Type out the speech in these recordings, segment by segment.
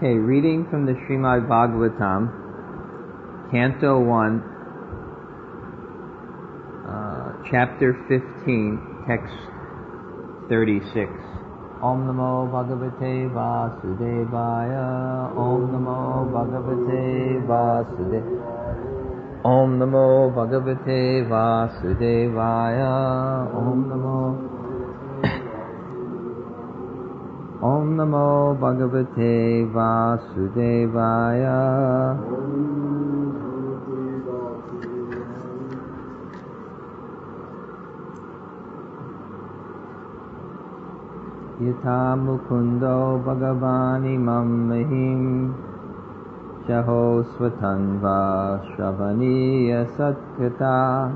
Okay, reading from the Srimad Bhagavatam, Canto 1, Chapter 15, Text 36. Om Namo Bhagavate Vasudevaya, Om Namo Bhagavate Vasudevaya, Om Namo Bhagavate Vasudevaya, Om Namo Bhagavate Vasudevaya. Yatha Mukundo Bhagavani Mahim Shaho Svatanva Shravaniya Satkata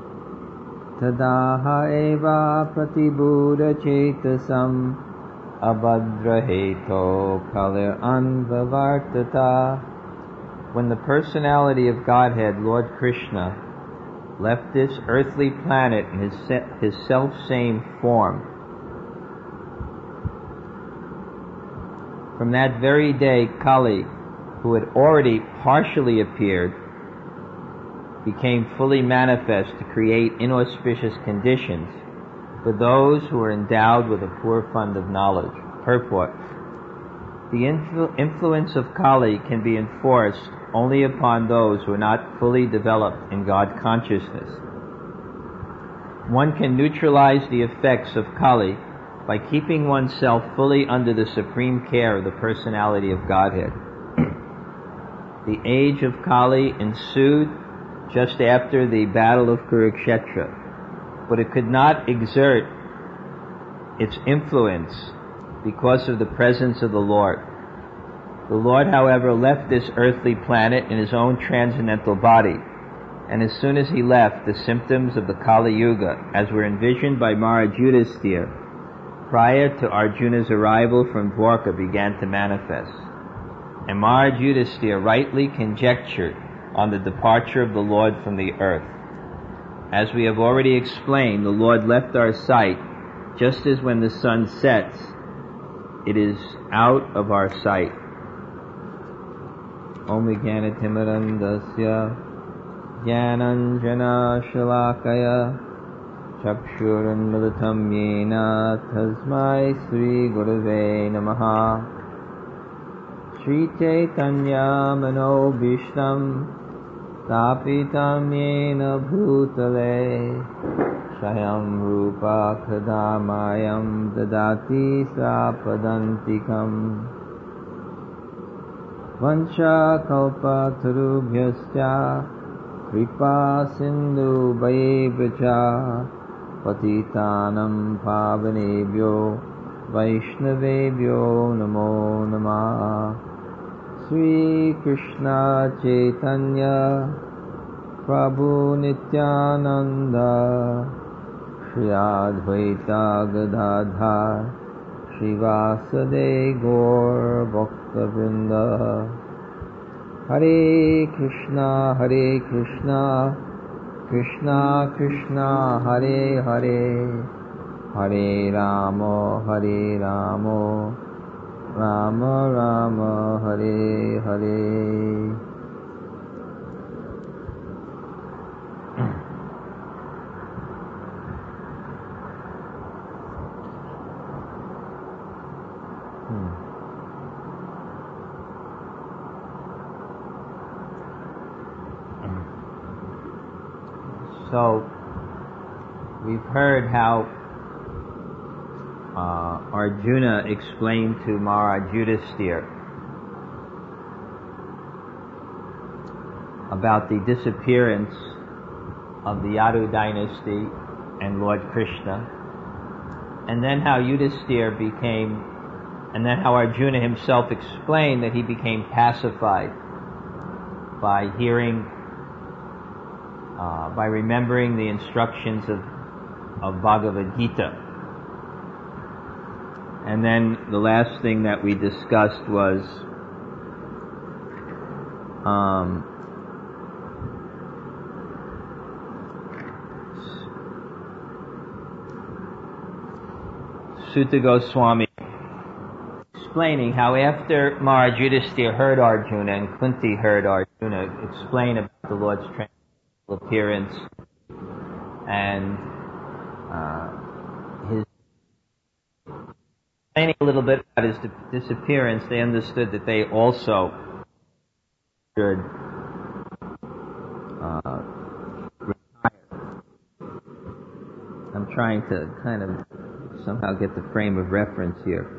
Tadaha Eva Pratibhuda Chetasam Abhadraheto Kalir Anvavartata. When the personality of Godhead, Lord Krishna, left this earthly planet in his self-same form, from that very day, Kali, who had already partially appeared, became fully manifest to create inauspicious conditions for those who are endowed with a poor fund of knowledge. Purport. The influence of Kali can be enforced only upon those who are not fully developed in God consciousness. One can neutralize the effects of Kali by keeping oneself fully under the supreme care of the personality of Godhead. The age of Kali ensued just after the battle of Kurukshetra, but it could not exert its influence because of the presence of the Lord. The Lord, however, left this earthly planet in his own transcendental body, and as soon as he left, the symptoms of the Kali Yuga, as were envisioned by Maharaj Yudhisthira prior to Arjuna's arrival from Dwarka, began to manifest. And Maharaj Yudhisthira rightly conjectured on the departure of the Lord from the earth. As we have already explained, the Lord left our sight just as when the sun sets, it is out of our sight. Om Vijnanatimirandasya Jnananjana Shalakaya Chakshurunmilitam Yena Tasmai Sri Gurave Namaha. Shri Chaitanya Manobhishtam Tapitam Yena Bhutale Shayam Rupa Kadamayam Dadati Sapadantikam Vancha Kalpa Tarubhyascha Kripa Sindhu Vaibhacha Patitanam Pavanebhyo Vaishnavebhyo Namo Namah. Sri Krishna Chaitanya Prabhu Nityananda Shri Advaita Gadadhar Srivasade Gaur Bhakta Vrinda. Hare Krishna Krishna Krishna Hare Hare, Hare Rama Rama Rama Hare Hare. So, we've heard how Arjuna explained to Maharaj Yudhisthira about the disappearance of the Yadu dynasty and Lord Krishna, and then how Arjuna himself explained that he became pacified by remembering the instructions of Bhagavad Gita. And then the last thing that we discussed was Sutta Goswami explaining how after Maharaj Yudhisthira heard Arjuna and Kunti heard Arjuna explain about the Lord's transcendental appearance and his explaining a little bit about his disappearance, they understood that they also should retire. I'm trying to kind of somehow get the frame of reference here.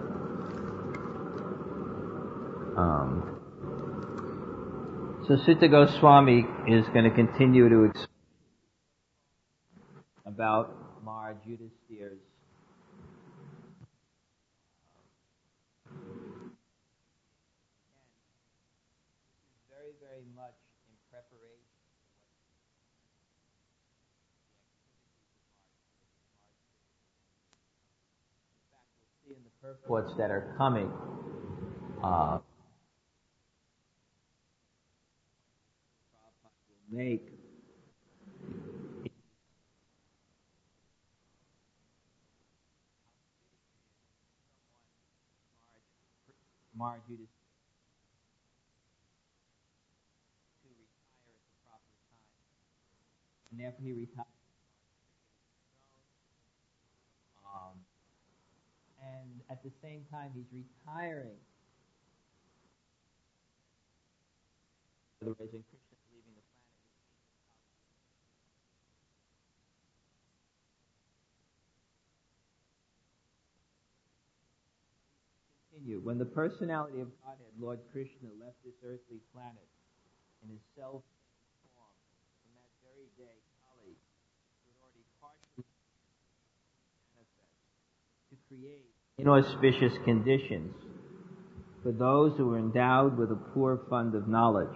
So Sutta Goswami is going to continue to explain about Maharaj Yudhisthira's very, very much in preparation for what in fact we'll see in the purports that are coming. Make Maharaj Yudhisthira to retire at the proper time, and after he retires, and at the same time he's retiring, otherwise in Krishna leaving the planet. When the personality of Godhead, Lord Krishna, left this earthly planet in his self form, from that very day, Kali was already partially manifest to create inauspicious conditions for those who were endowed with a poor fund of knowledge.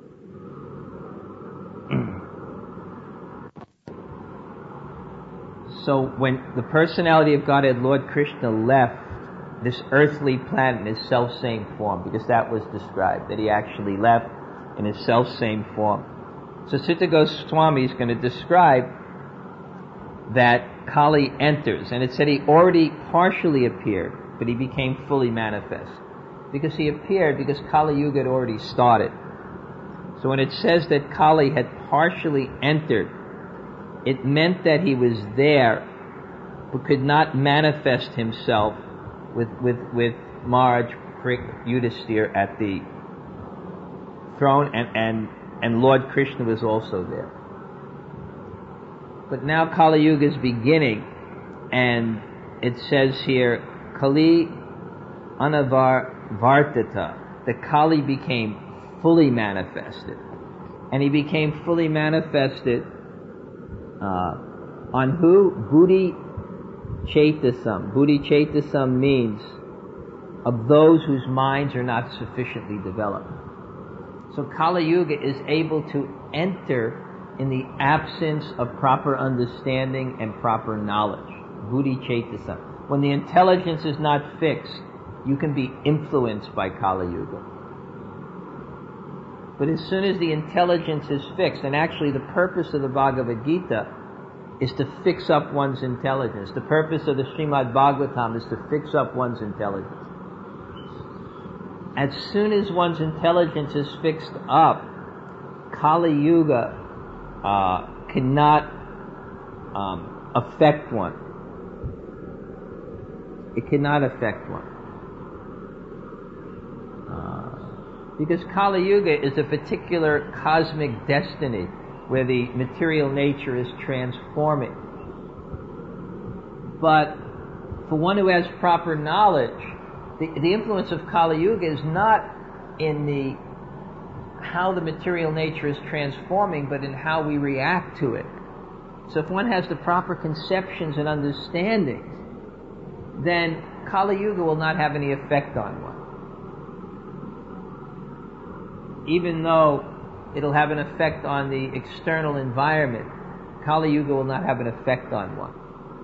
So when the personality of Godhead, Lord Krishna, left this earthly planet in his self-same form, because that was described, that he actually left in his self-same form. So Sutta Goswami is going to describe that Kali enters, and it said he already partially appeared, but he became fully manifest. Because he appeared, because Kali Yuga had already started. So when it says that Kali had partially entered, it meant that he was there, but could not manifest himself with Maharaj Yudhisthira at the throne, and Lord Krishna was also there. But now Kali Yuga is beginning, and it says here, Kali Anavartata, the Kali became fully manifested. And he became fully manifested on who? Buddhi Chaitasam. Buddhi Chaitasam means of those whose minds are not sufficiently developed. So Kali Yuga is able to enter in the absence of proper understanding and proper knowledge. Buddhi Chaitasam. When the intelligence is not fixed, you can be influenced by Kali Yuga. But as soon as the intelligence is fixed, and actually the purpose of the Bhagavad Gita is to fix up one's intelligence. The purpose of the Srimad Bhagavatam is to fix up one's intelligence. As soon as one's intelligence is fixed up, Kali Yuga cannot affect one. It cannot affect one. Because Kali Yuga is a particular cosmic destiny where the material nature is transforming. But for one who has proper knowledge, the influence of Kali Yuga is not in how the material nature is transforming, but in how we react to it. So if one has the proper conceptions and understandings, then Kali Yuga will not have any effect on one. Even though it'll have an effect on the external environment, Kali Yuga will not have an effect on one.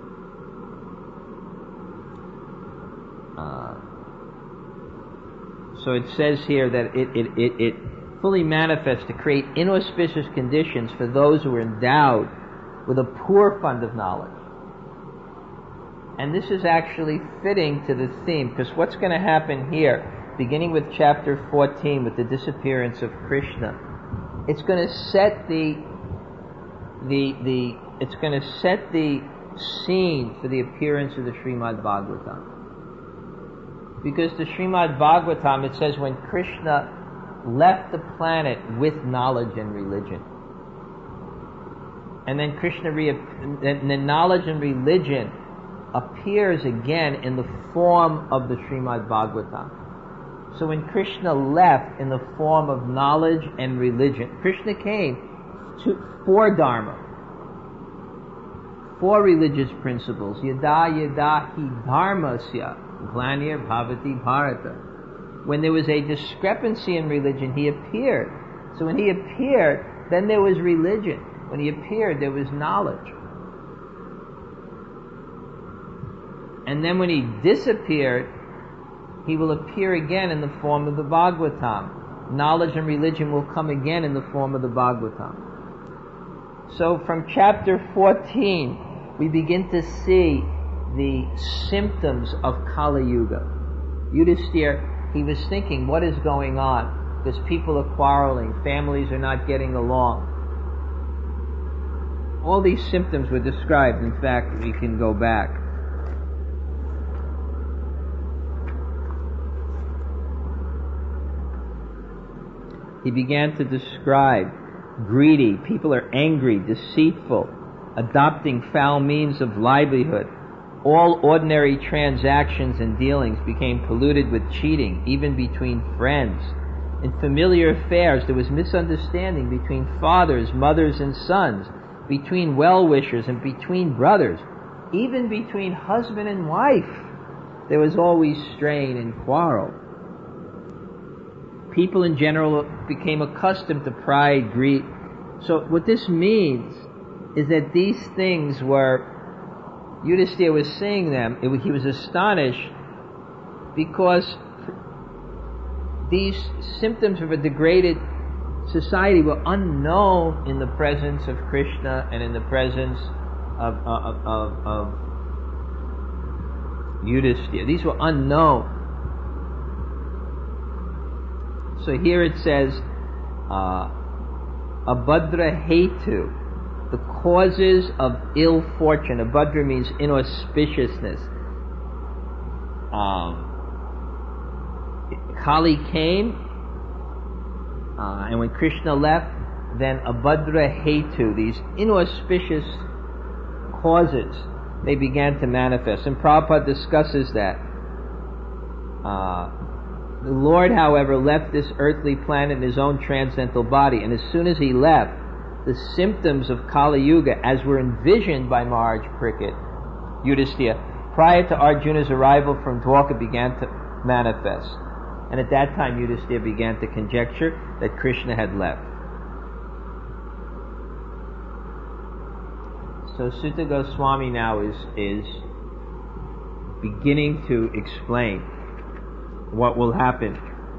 So it says here that it fully manifests to create inauspicious conditions for those who are endowed with a poor fund of knowledge. And this is actually fitting to the theme, because what's going to happen here, beginning with chapter 14, with the disappearance of Krishna, it's going to set the scene for the appearance of the Srimad Bhagavatam. Because the Srimad Bhagavatam, it says when Krishna left the planet with knowledge and religion. And then the knowledge and religion appears again in the form of the Srimad Bhagavatam. So when Krishna left in the form of knowledge and religion, Krishna came for Dharma, for religious principles. Yada yada hi dharmasya glanir bhavati bharata. When there was a discrepancy in religion, he appeared. So when he appeared, then there was religion. When he appeared, there was knowledge. And then when he disappeared, he will appear again in the form of the Bhagavatam. Knowledge and religion will come again in the form of the Bhagavatam. So from chapter 14, we begin to see the symptoms of Kali Yuga. Yudhisthira, he was thinking, what is going on? Because people are quarreling, families are not getting along. All these symptoms were described. In fact, we can go back. He began to describe greedy, people are angry, deceitful, adopting foul means of livelihood. All ordinary transactions and dealings became polluted with cheating, even between friends. In familiar affairs, there was misunderstanding between fathers, mothers, and sons, between well-wishers and between brothers, even between husband and wife. There was always strain and quarrel. People in general became accustomed to pride, greed. So what this means is that these things were, Yudhisthira was seeing them, he was astonished because these symptoms of a degraded society were unknown in the presence of Krishna and in the presence of Yudhisthira. These were unknown. So here it says, Abhadra Hetu, the causes of ill fortune. Abhadra means inauspiciousness. Kali came, and when Krishna left, then Abhadra Hetu, these inauspicious causes, they began to manifest. And Prabhupada discusses that. The Lord, however, left this earthly planet in his own transcendental body, and as soon as he left, the symptoms of Kali Yuga, as were envisioned by Maharaj Parikshit, Yudhisthira, prior to Arjuna's arrival from Dwarka, began to manifest. And at that time, Yudhisthira began to conjecture that Krishna had left. So Sutta Goswami now is beginning to explain what will happen.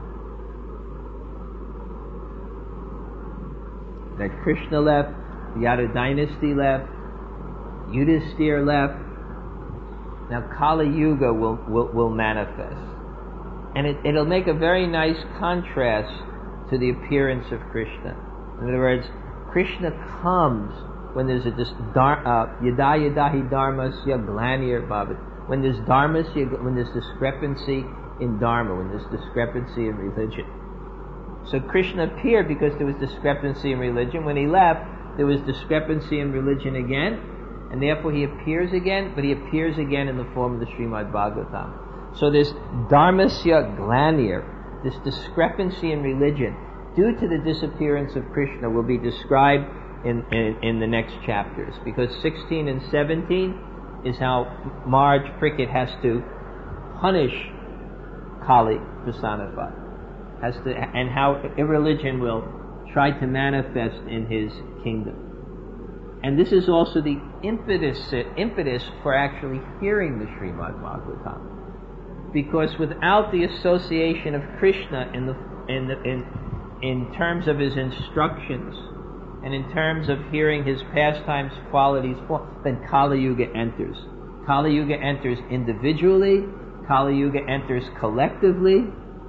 That Krishna left, the Yadu dynasty left, Yudhisthira left. Now Kali Yuga will manifest. And it'll make a very nice contrast to the appearance of Krishna. In other words, Krishna comes when there's a yada yadahi dharmasya glanir bhavat. When there's dharmasya, when there's discrepancy in dharma, when there's discrepancy in religion. So Krishna appeared because there was discrepancy in religion. When he left, there was discrepancy in religion again, and therefore he appears again, but he appears again in the form of the Srimad Bhagavatam. So this dharmasya glanir, this discrepancy in religion, due to the disappearance of Krishna, will be described in the next chapters, because 16 and 17 is how Maharaj Parikshit has to punish Kali personified, and how irreligion will try to manifest in his kingdom. And this is also the impetus for actually hearing the Srimad Bhagavatam, because without the association of Krishna in terms of his instructions and in terms of hearing his pastimes, qualities, then Kali Yuga enters. Kali Yuga enters individually, Kali Yuga enters collectively.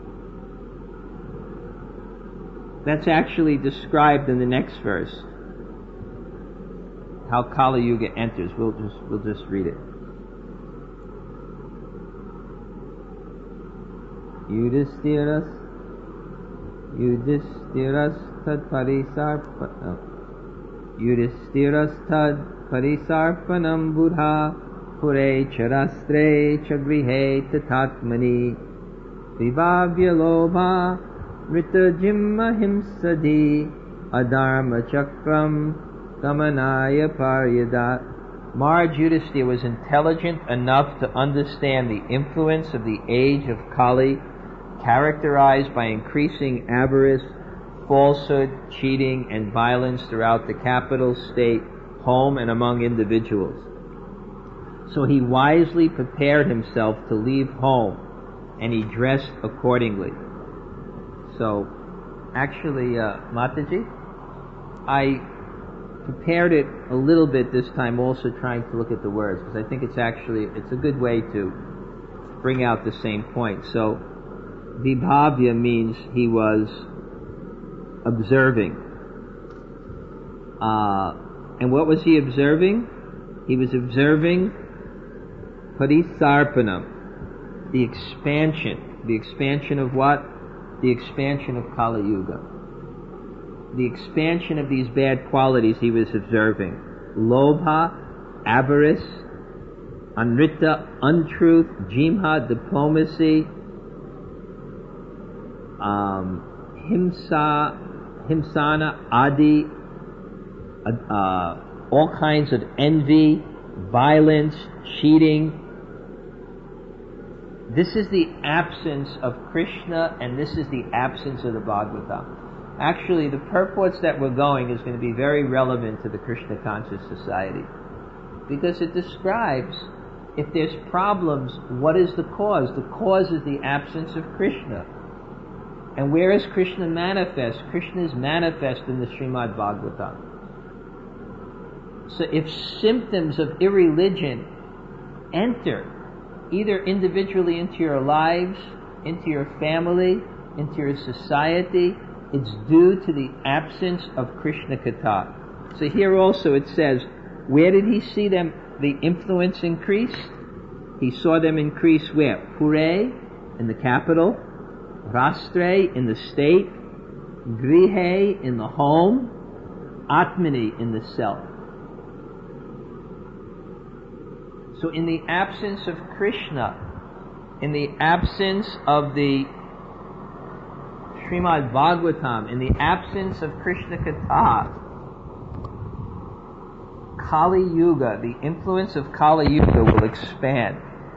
That's actually described in the next verse. How Kali Yuga enters. We'll just read it. Yudhistiras tad parisarpanam buddha pure charastre chagrihe tatatmani vivavya lobha rita jimma himsadi adharma chakram gamanaya paryadat. Maharaj Yudhisthira was intelligent enough to understand the influence of the age of Kali, characterized by increasing avarice, falsehood, cheating, and violence throughout the capital, state, home, and among individuals. So he wisely prepared himself to leave home, and he dressed accordingly. So, actually, Mataji, I prepared it a little bit this time, also trying to look at the words, because I think it's a good way to bring out the same point. So, Vibhavya means he was observing. And what was he observing? He was observing Parisarpanam, the expansion. The expansion of what? The expansion of Kali Yuga. The expansion of these bad qualities he was observing. Lobha, avarice, Anrita, untruth, Jimha, diplomacy, Himsana, Adi, all kinds of envy, violence, cheating. This is the absence of Krishna, and this is the absence of the Bhagavatam. Actually, the purports that we're going is going to be very relevant to the Krishna conscious society, because it describes, if there's problems, what is the cause? The cause is the absence of Krishna. And where is Krishna manifest? Krishna is manifest in the Srimad Bhagavatam. So if symptoms of irreligion enter either individually into your lives, into your family, into your society, it's due to the absence of Krishna Katha. So here also it says, where did he see them, the influence increase? He saw them increase where? Pure, in the capital, Rastre, in the state, Grihe, in the home, Atmani, in the self. So in the absence of Krishna, in the absence of the Srimad Bhagavatam, in the absence of Krishna Katha, Kali Yuga, the influence of Kali Yuga will expand.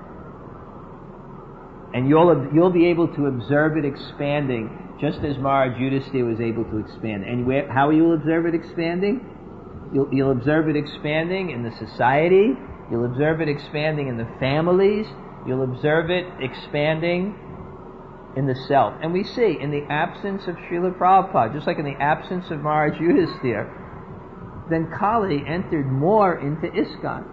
And you'll be able to observe it expanding, just as Maharaj Yudhisthira was able to expand. And how will you observe it expanding? You'll observe it expanding in the society, you'll observe it expanding in the families, you'll observe it expanding in the self. And we see, in the absence of Srila Prabhupada, just like in the absence of Maharaj Yudhisthira, then Kali entered more into ISKCON.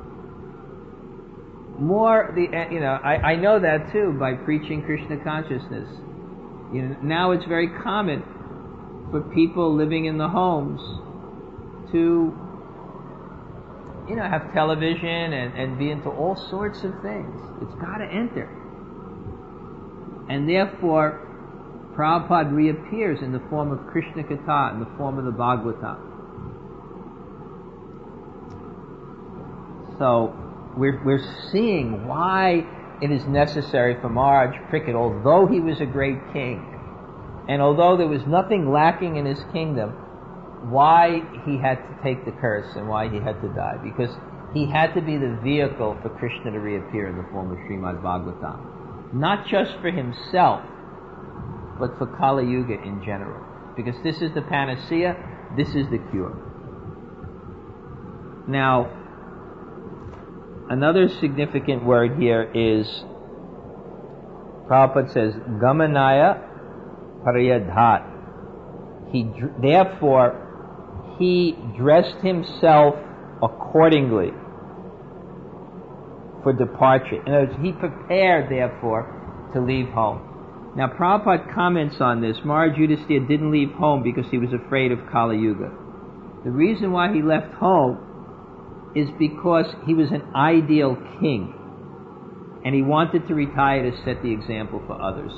I know that too by preaching Krishna consciousness. Now it's very common for people living in the homes to, have television and be into all sorts of things. It's got to enter. And therefore, Prabhupada reappears in the form of Krishna Katha, in the form of the Bhagavatam. So, we're seeing why it is necessary for Maharaj Parikshit, although he was a great king, and although there was nothing lacking in his kingdom, why he had to take the curse and why he had to die. Because he had to be the vehicle for Krishna to reappear in the form of Srimad Bhagavatam. Not just for himself, but for Kali Yuga in general. Because this is the panacea, this is the cure. Now, another significant word here is, Prabhupada says, Gamanaya Paryadhat. Therefore, he dressed himself accordingly. for departure. In other words, he prepared, therefore, to leave home. Now, Prabhupada comments on this. Maharaj Yudhisthira didn't leave home because he was afraid of Kali Yuga. The reason why he left home is because he was an ideal king, and he wanted to retire to set the example for others.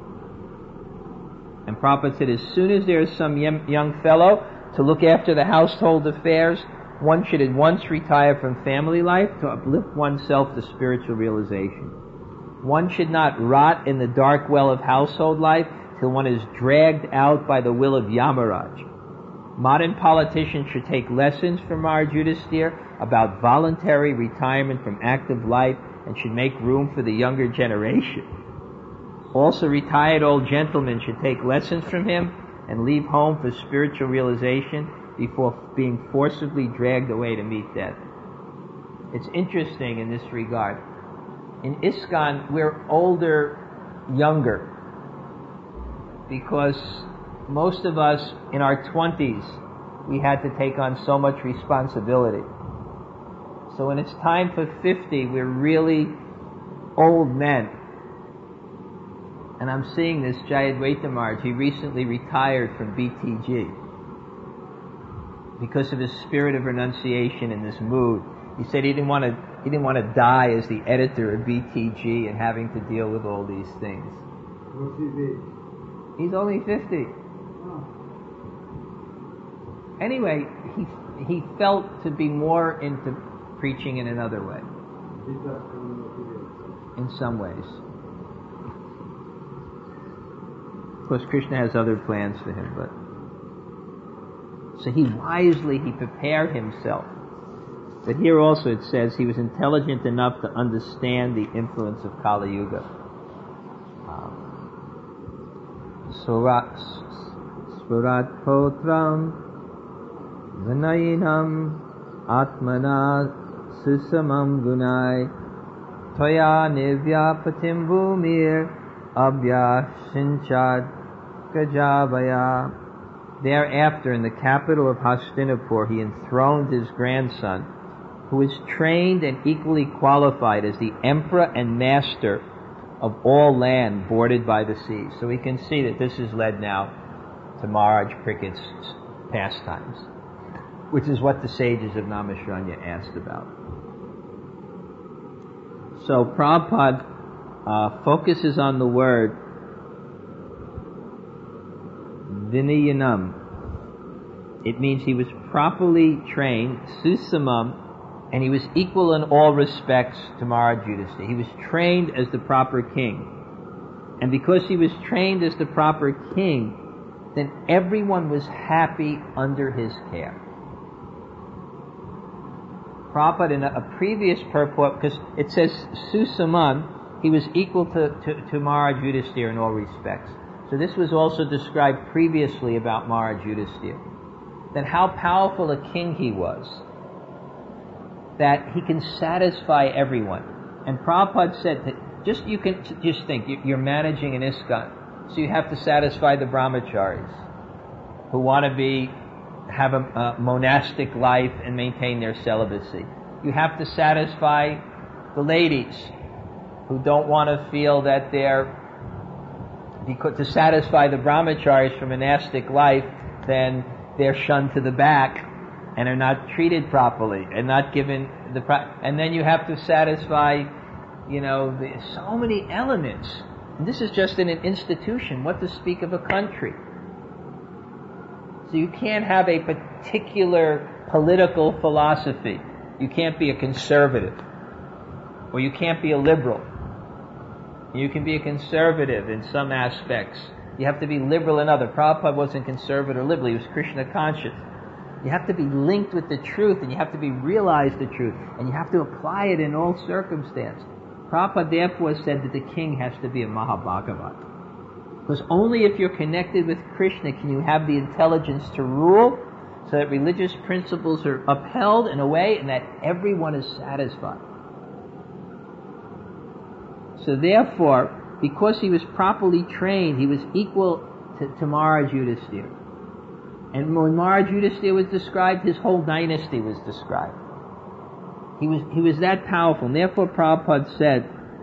And Prabhupada said, as soon as there is some young fellow to look after the household affairs, one should at once retire from family life to uplift oneself to spiritual realization. One should not rot in the dark well of household life till one is dragged out by the will of Yamaraj. Modern politicians should take lessons from Maharaj Yudhisthira about voluntary retirement from active life and should make room for the younger generation. Also, retired old gentlemen should take lessons from him and leave home for spiritual realization before being forcibly dragged away to meet death. It's interesting in this regard. In ISKCON, we're older, younger, because most of us in our 20s, we had to take on so much responsibility. So when it's time for 50, we're really old men. And I'm seeing this, Jai Advaita Maharaj, he recently retired from BTG because of his spirit of renunciation and this mood. He said he didn't want to die as the editor of BTG and having to deal with all these things. What's he be? He's only 50. Oh. Anyway, he felt to be more into preaching in another way, in some ways. Of course, Krishna has other plans for him, but so he prepared himself. But here also it says he was intelligent enough to understand the influence of Kali Yuga. Swarat potram vinayinam atmana susamam gunai toya nivyapatim bhumir abhya shinchad gajabaya. Thereafter, in the capital of Hastinapur, he enthroned his grandson, who was trained and equally qualified as the emperor and master of all land bordered by the sea. So we can see that this is led now to Maharaj Cricket's pastimes, which is what the sages of Naimisharanya asked about. So Prabhupada focuses on the word Vinayanam. It means he was properly trained, Susamam, and he was equal in all respects to Maharaj Yudhisthira. He was trained as the proper king. And because he was trained as the proper king, then everyone was happy under his care. Prabhupada, in a previous purport, because it says Susaman, he was equal to Maharaj Yudhisthira in all respects. So this was also described previously about Maharaj Yudhisthira. Then how powerful a king he was, that he can satisfy everyone. And Prabhupada said that you can think, you're managing an ISKCON, so you have to satisfy the brahmacharis who want to have a monastic life and maintain their celibacy. You have to satisfy the ladies who don't want to feel that to satisfy the brahmacharis for monastic life, then they're shunned to the back and are not treated properly and not given and then you have to satisfy, so many elements. And this is just in an institution, what to speak of a country. So you can't have a particular political philosophy. You can't be a conservative, or you can't be a liberal. You can be a conservative in some aspects. You have to be liberal in other. Prabhupada wasn't conservative or liberal. He was Krishna conscious. You have to be linked with the truth, and you have to realize the truth, and you have to apply it in all circumstances. Prabhupada therefore said that the king has to be a Mahabhagavat. Because only if you're connected with Krishna can you have the intelligence to rule, so that religious principles are upheld in a way and that everyone is satisfied. So therefore, because he was properly trained, he was equal to Maharaj Yudhisthira. And when Maharaj Yudhisthira was described, his whole dynasty was described. He was that powerful. And therefore Prabhupada said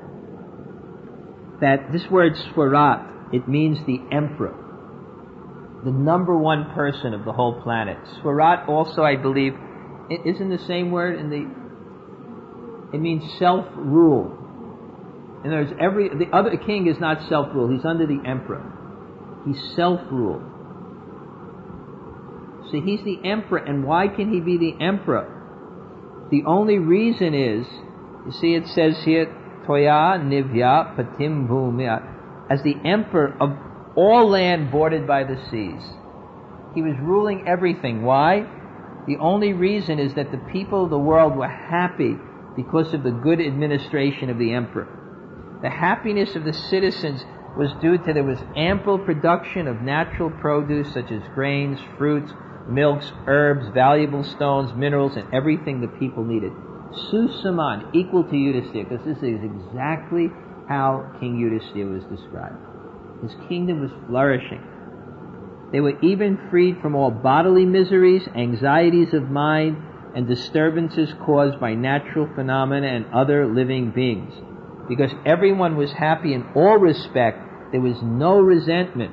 that this word Swarat, it means the emperor, the number one person of the whole planet. Swarat also, I believe, it isn't the same word it means self-rule. In other words, the other king is not self-rule. He's under the emperor. He's self-rule. See, he's the emperor, and why can he be the emperor? The only reason is, you see, it says here, Toya Nivya Patim Bhumya, as the emperor of all land bordered by the seas. He was ruling everything. Why? The only reason is that the people of the world were happy because of the good administration of the emperor. The happiness of the citizens was due to there was ample production of natural produce such as grains, fruits, milks, herbs, valuable stones, minerals, and everything the people needed. Susaman, equal to Yudhisthira, because this is exactly how King Yudhisthira was described. His kingdom was flourishing. They were even freed from all bodily miseries, anxieties of mind, and disturbances caused by natural phenomena and other living beings. Because everyone was happy in all respect, there was no resentment.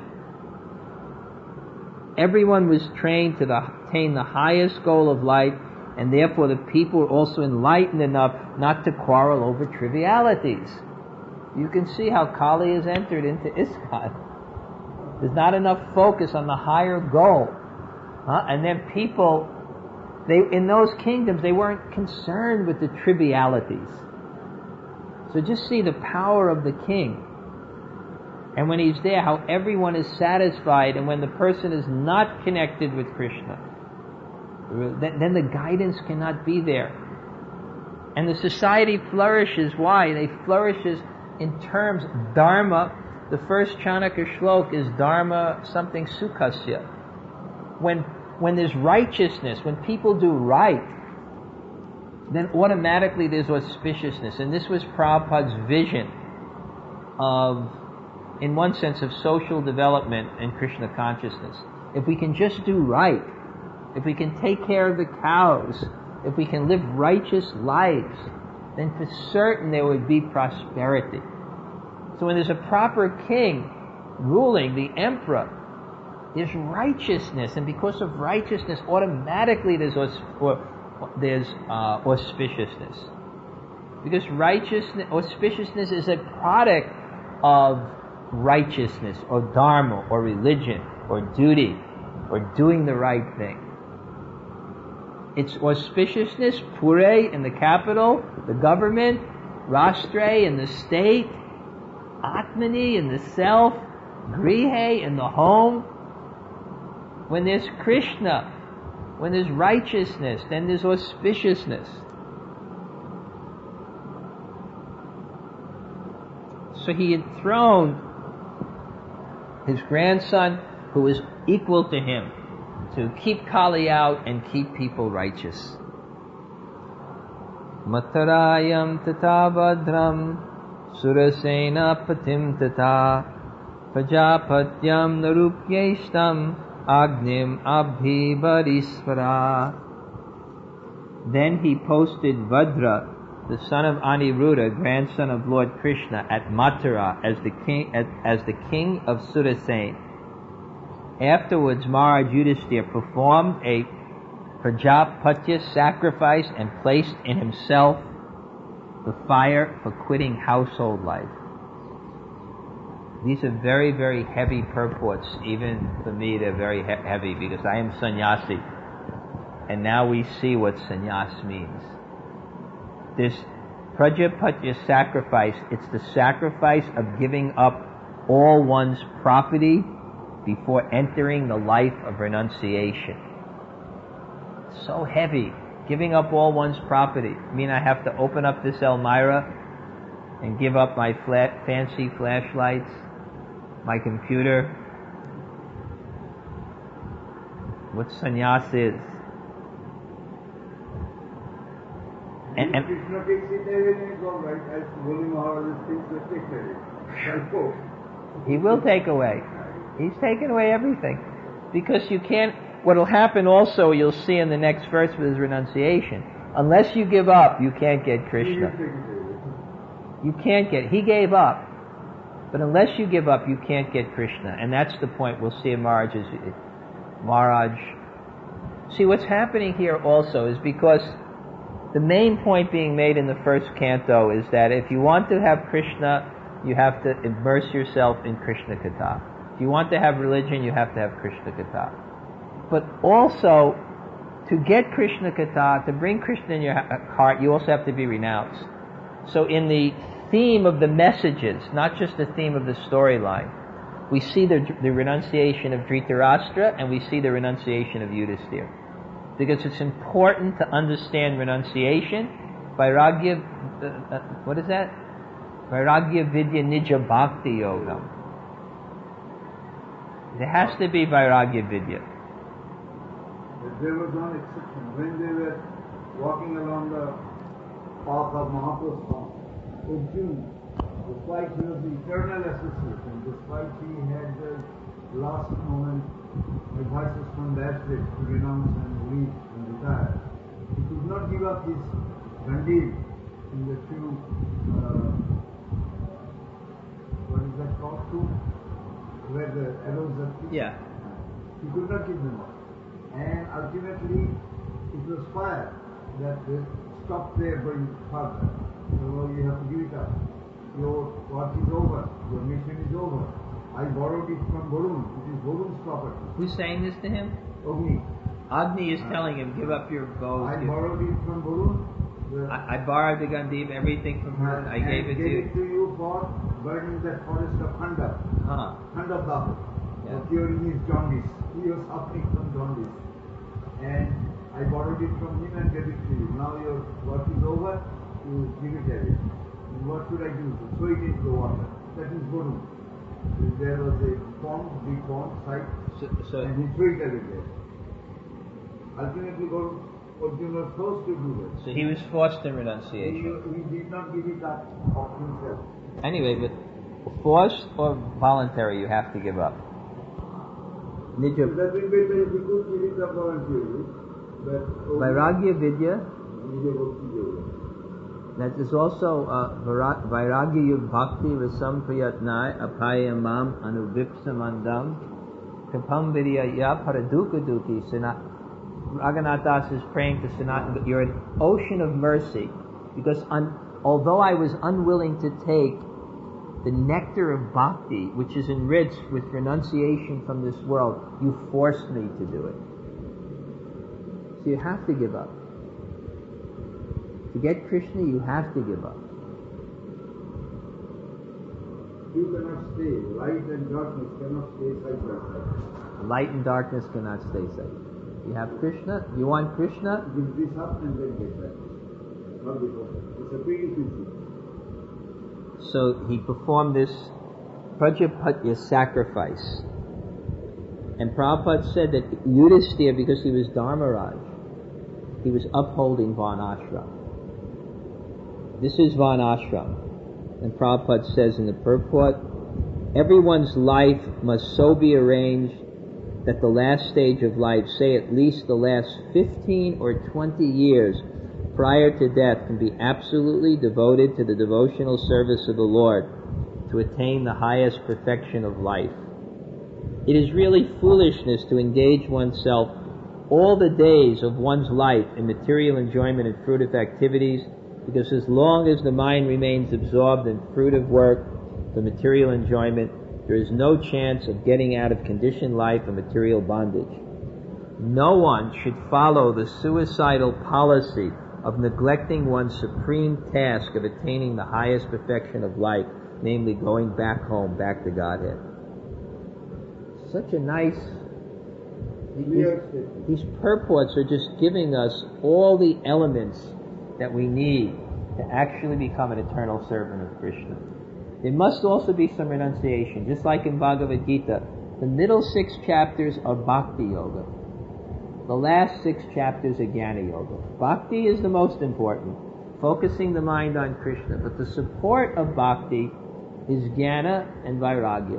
Everyone was trained to attain the highest goal of life, and therefore the people were also enlightened enough not to quarrel over trivialities. You can see how Kali has entered into ISKCON. There's not enough focus on the higher goal. And then people, in those kingdoms, they weren't concerned with the trivialities. So just see the power of the king. And when he's there, how everyone is satisfied, and when the person is not connected with Krishna, then the guidance cannot be there. And the society flourishes. Why? They flourishes in terms, dharma. The first Chanakya shlok is dharma something sukhasya. When there's righteousness, when people do right, then automatically there's auspiciousness. And this was Prabhupada's vision of, in one sense, of social development and Krishna consciousness. If we can just do right, if we can take care of the cows, if we can live righteous lives, then for certain there would be prosperity. So when there's a proper king ruling, the emperor, there's righteousness, and because of righteousness, automatically there's auspiciousness. Because auspiciousness is a product of righteousness, or dharma, or religion, or duty, or doing the right thing. It's auspiciousness, Pure in the capital, the government, Rashtre in the state, Atmani in the self, Grihe in the home. When there's Krishna, when there's righteousness, then there's auspiciousness. So he enthroned his grandson, who was equal to him, to keep Kali out and keep people righteous. Matarayam tata badram surasena patim tata prajapatyam narupyeshtam agnim abhibarisvara. Then he posted Vadra, the son of Aniruddha, grandson of Lord Krishna, at Mathura as the king of Surasena. Afterwards, Maharaj Yudhisthira performed a Prajapatya sacrifice and placed in himself the fire for quitting household life. These are very, very heavy purports. Even for me, they're very heavy, because I am sannyasi. And now we see what sannyas means. This Prajapatya sacrifice, it's the sacrifice of giving up all one's property before entering the life of renunciation. So heavy, giving up all one's property. I mean, I have to open up this Elmira and give up my fancy flashlights, my computer. What sannyas is. And Krishna takes it away, then it's all right. As Holy Maharaj thinks that takes away. he will take away. He's taken away everything. Because you can't, what will happen also, you'll see in the next verse with his renunciation, unless you give up, you can't get He Krishna. is taking care of it. You can't get, he gave up. But unless you give up, you can't get Krishna. And that's the point we'll see in Maharaj. See, what's happening here also is because the main point being made in the first canto is that if you want to have Krishna, you have to immerse yourself in Krishna Katha. If you want to have religion, you have to have Krishna Katha. But also, to get Krishna Katha, to bring Krishna in your heart, you also have to be renounced. So in the theme of the messages, not just the theme of the storyline, we see the renunciation of Dhritarashtra and we see the renunciation of Yudhisthira. Because it's important to understand renunciation. Vairagya, what is that? Vairagya Vidya Nija Bhakti Yoga. There has to be Vairagya Vidya. But there was one exception. When they were walking along the path of Mahaprabhu's farm, Arjuna, despite he was the eternal association, despite he had the last moment advices from Dashdek to renounce and leave and retire, he could not give up his Gandhi in the two, what is that called, two, where the arrows are fixed. Yeah. He could not give them up. And ultimately, it was fire that stopped there going further. So you have to give it up. Your work is over. Your mission is over. I borrowed it from Varun. It is Varun's property. Who's saying this to him? Agni. Agni is telling him, give up your bows. I borrowed it from Varun. I borrowed the Gandiv, everything from Varun. I gave it to you. to you for burning that forest of Khanda. Khanda Babu. Yeah. For curing his jaundice. He was suffering from jaundice. And I borrowed it from him and gave it to you. Now your work is over. You give it away. What should I do? To throw it into the water. That is Varun. There was a pond, big pond, site, and he threw it away there. Ultimately, Arjuna was forced to do that. So he was forced in renunciation. He did not give it up of himself. Anyway, but forced or voluntary, you have to give up. Nija. That will be better if he could give it up voluntarily. But Vairagya Vidya. Nija Bhakti Yoga. That is also Vairagya Yug Bhakti Rasam Priyatnai Apayamam Anuvipsamandam Kapam Vidya Ya Paraduka Duki. Raghunath Das is praying to Sanatana, you're an ocean of mercy, because although I was unwilling to take the nectar of bhakti, which is enriched with renunciation from this world, you forced me to do it. So you have to give up. To get Krishna, you have to give up. You cannot stay. Light and darkness cannot stay side by side. Light and darkness cannot stay safe. You have Krishna, you want Krishna? Give this up and then get back. Not before that. It's a prerequisite. So he performed this Prajapatya sacrifice. And Prabhupada said that Yudhisthira, because he was Dharmaraj, he was upholding Varnashram. This is Varnashram. And Prabhupada says in the purport, everyone's life must so be arranged that the last stage of life, say at least the last 15 or 20 years prior to death, can be absolutely devoted to the devotional service of the Lord to attain the highest perfection of life. It is really foolishness to engage oneself all the days of one's life in material enjoyment and fruitive activities, because as long as the mind remains absorbed in fruitive work, the material enjoyment, there is no chance of getting out of conditioned life and material bondage. No one should follow the suicidal policy of neglecting one's supreme task of attaining the highest perfection of life, namely going back home, back to Godhead. Such a nice... These purports are just giving us all the elements that we need to actually become an eternal servant of Krishna. There must also be some renunciation, just like in Bhagavad Gita. The middle 6 chapters are Bhakti Yoga. The last 6 chapters are Jnana Yoga. Bhakti is the most important, focusing the mind on Krishna. But the support of Bhakti is Jnana and Vairagya.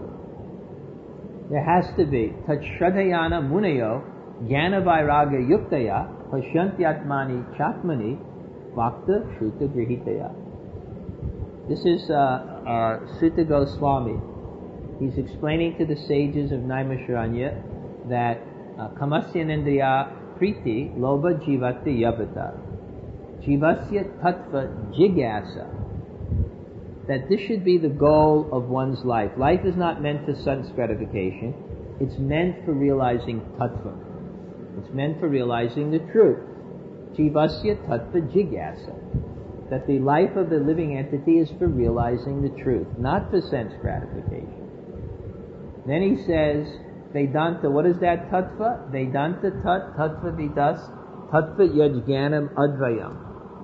There has to be Tat Shraddhayana Munayo Jnana Vairagya Yuktaya Pashyantyatmani chatmani bhakta shruta grihitaya. This is Sutta Goswami. He's explaining to the sages of Naimisharanya that kamasyanendriya priti loba jivata yavata jivasya tattva jigyasa, that this should be the goal of one's life. Life is not meant for sense gratification. It's meant for realizing tattva. It's meant for realizing the truth. Jivasya tattva jigyasa, that the life of the living entity is for realizing the truth, not for sense gratification. Then he says, Vedanta, what is that tattva? Vedanta tattva vidas, tattva yajganam advayam.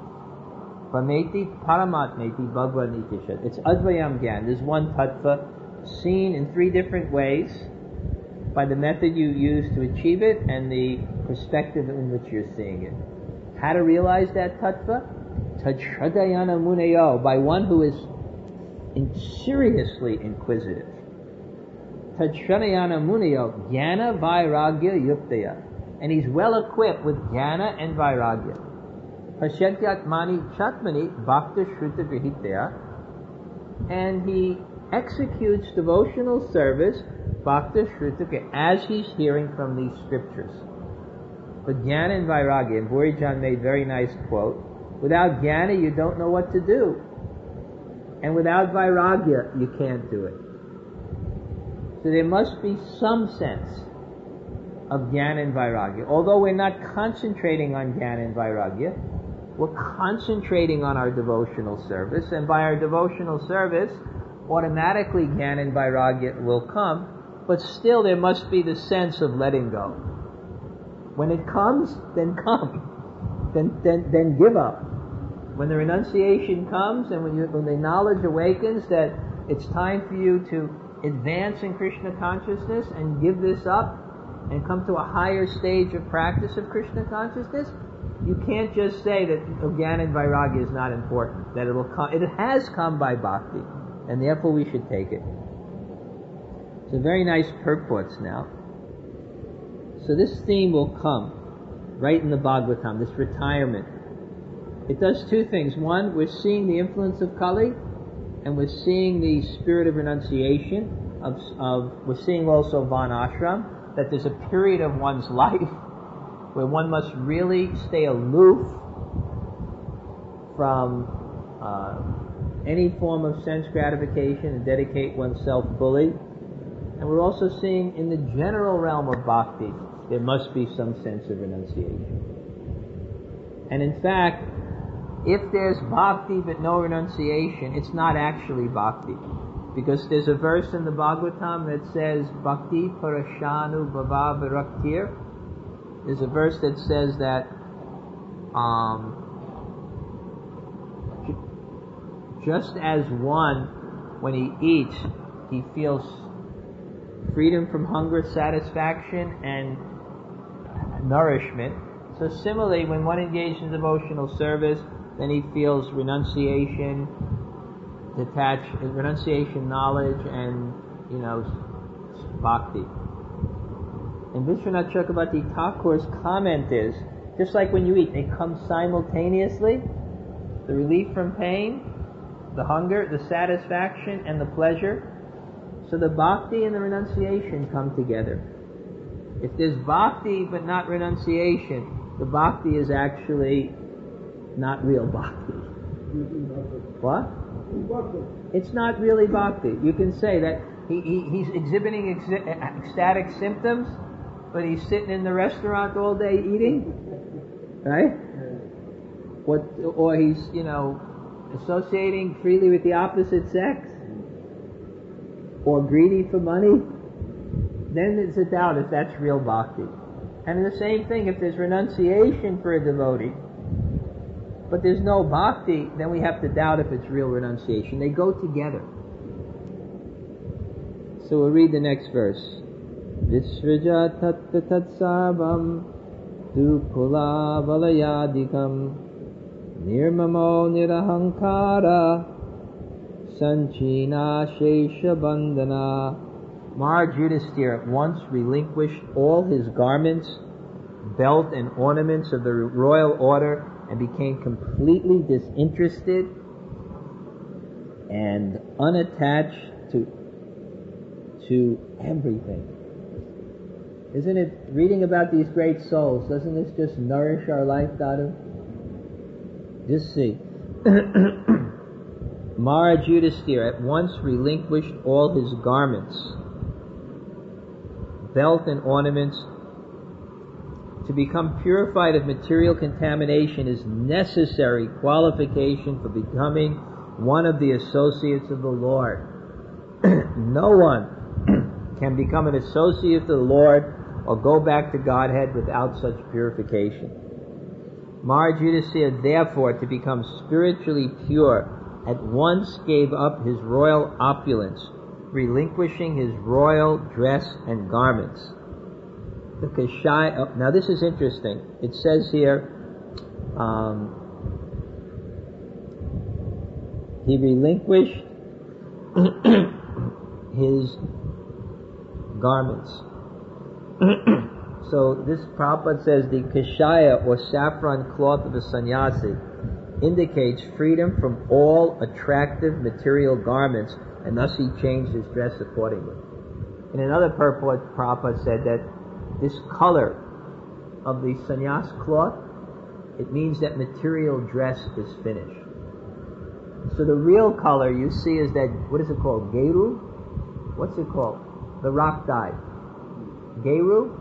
Prameti paramatmeti bhagavad nitishat. It's advayam gyan. There's one tattva seen in three different ways by the method you use to achieve it and the perspective in which you're seeing it. How to realize that tattva? Tajhradayana muneyo, by one who is seriously inquisitive. Tajhradayana muneyo, jnana vairagya yuktaya. And he's well equipped with jnana and vairagya. Pashyantyatmani chatmani bhakta shruta grihitaya. And he executes devotional service bhakta shruta as he's hearing from these scriptures. But jnana and vairagya, and Burijan made very nice quote, without jnana you don't know what to do. And without vairagya you can't do it. So there must be some sense of jnana and vairagya. Although we're not concentrating on jnana and vairagya, we're concentrating on our devotional service, and by our devotional service, automatically jnana and vairagya will come, but still there must be the sense of letting go. When it comes, then come. Then give up. When the renunciation comes and when the knowledge awakens that it's time for you to advance in Krishna consciousness and give this up and come to a higher stage of practice of Krishna consciousness, you can't just say that jnana and vairagya is not important, that it will come. It has come by bhakti, and therefore we should take it. So very nice purports now. So this theme will come right in the Bhagavatam, this retirement. It does two things. One, we're seeing the influence of Kali, and we're seeing the spirit of renunciation, we're seeing also Van Ashram, that there's a period of one's life where one must really stay aloof from any form of sense gratification and dedicate oneself fully. And we're also seeing in the general realm of bhakti, there must be some sense of renunciation. And in fact, if there's bhakti but no renunciation, it's not actually bhakti. Because there's a verse in the Bhagavatam that says, Bhakti parashanu bhava viraktir. There's a verse that says that just as one, when he eats, he feels freedom from hunger, satisfaction, and nourishment. So similarly, when one engages in devotional service, then he feels renunciation, renunciation knowledge, and, bhakti. And Vishwanath Chakravarti Thakur's comment is, just like when you eat, they come simultaneously, the relief from pain, the hunger, the satisfaction, and the pleasure. So the bhakti and the renunciation come together. If there's bhakti but not renunciation, the bhakti is actually not real bhakti. What? It's not really bhakti. You can say that he's exhibiting ecstatic symptoms, but he's sitting in the restaurant all day eating, right? Or he's, associating freely with the opposite sex, or greedy for money. Then it's a doubt if that's real bhakti. And the same thing, if there's renunciation for a devotee, but there's no bhakti, then we have to doubt if it's real renunciation. They go together. So we'll read the next verse. Visraja tattva tatsabam dukula valayadikam nirmamo nirahankara sanchina shesha bandhana. Maharaj Yudhisthira at once relinquished all his garments belt and ornaments of the royal order and became completely disinterested and unattached to everything. Isn't it, reading about these great souls, doesn't this just nourish our life, Dadu? Just see. Maharaj Yudhisthira at once relinquished all his garments, belt and ornaments. To become purified of material contamination is necessary qualification for becoming one of the associates of the Lord. No one can become an associate of the Lord or go back to Godhead without such purification. Maharaj Yudhisthira, therefore, to become spiritually pure, at once gave up his royal opulence, relinquishing his royal dress and garments. The Kashaya, now this is interesting. It says here, he relinquished his garments. So this Prabhupada says the Kashaya or saffron cloth of a sannyasi indicates freedom from all attractive material garments, and thus he changed his dress accordingly. In another purport, Prabhupada said that this color of the sannyas cloth, it means that material dress is finished. So the real color you see is that, what is it called? Geru? What's it called? The rock dye. Geru?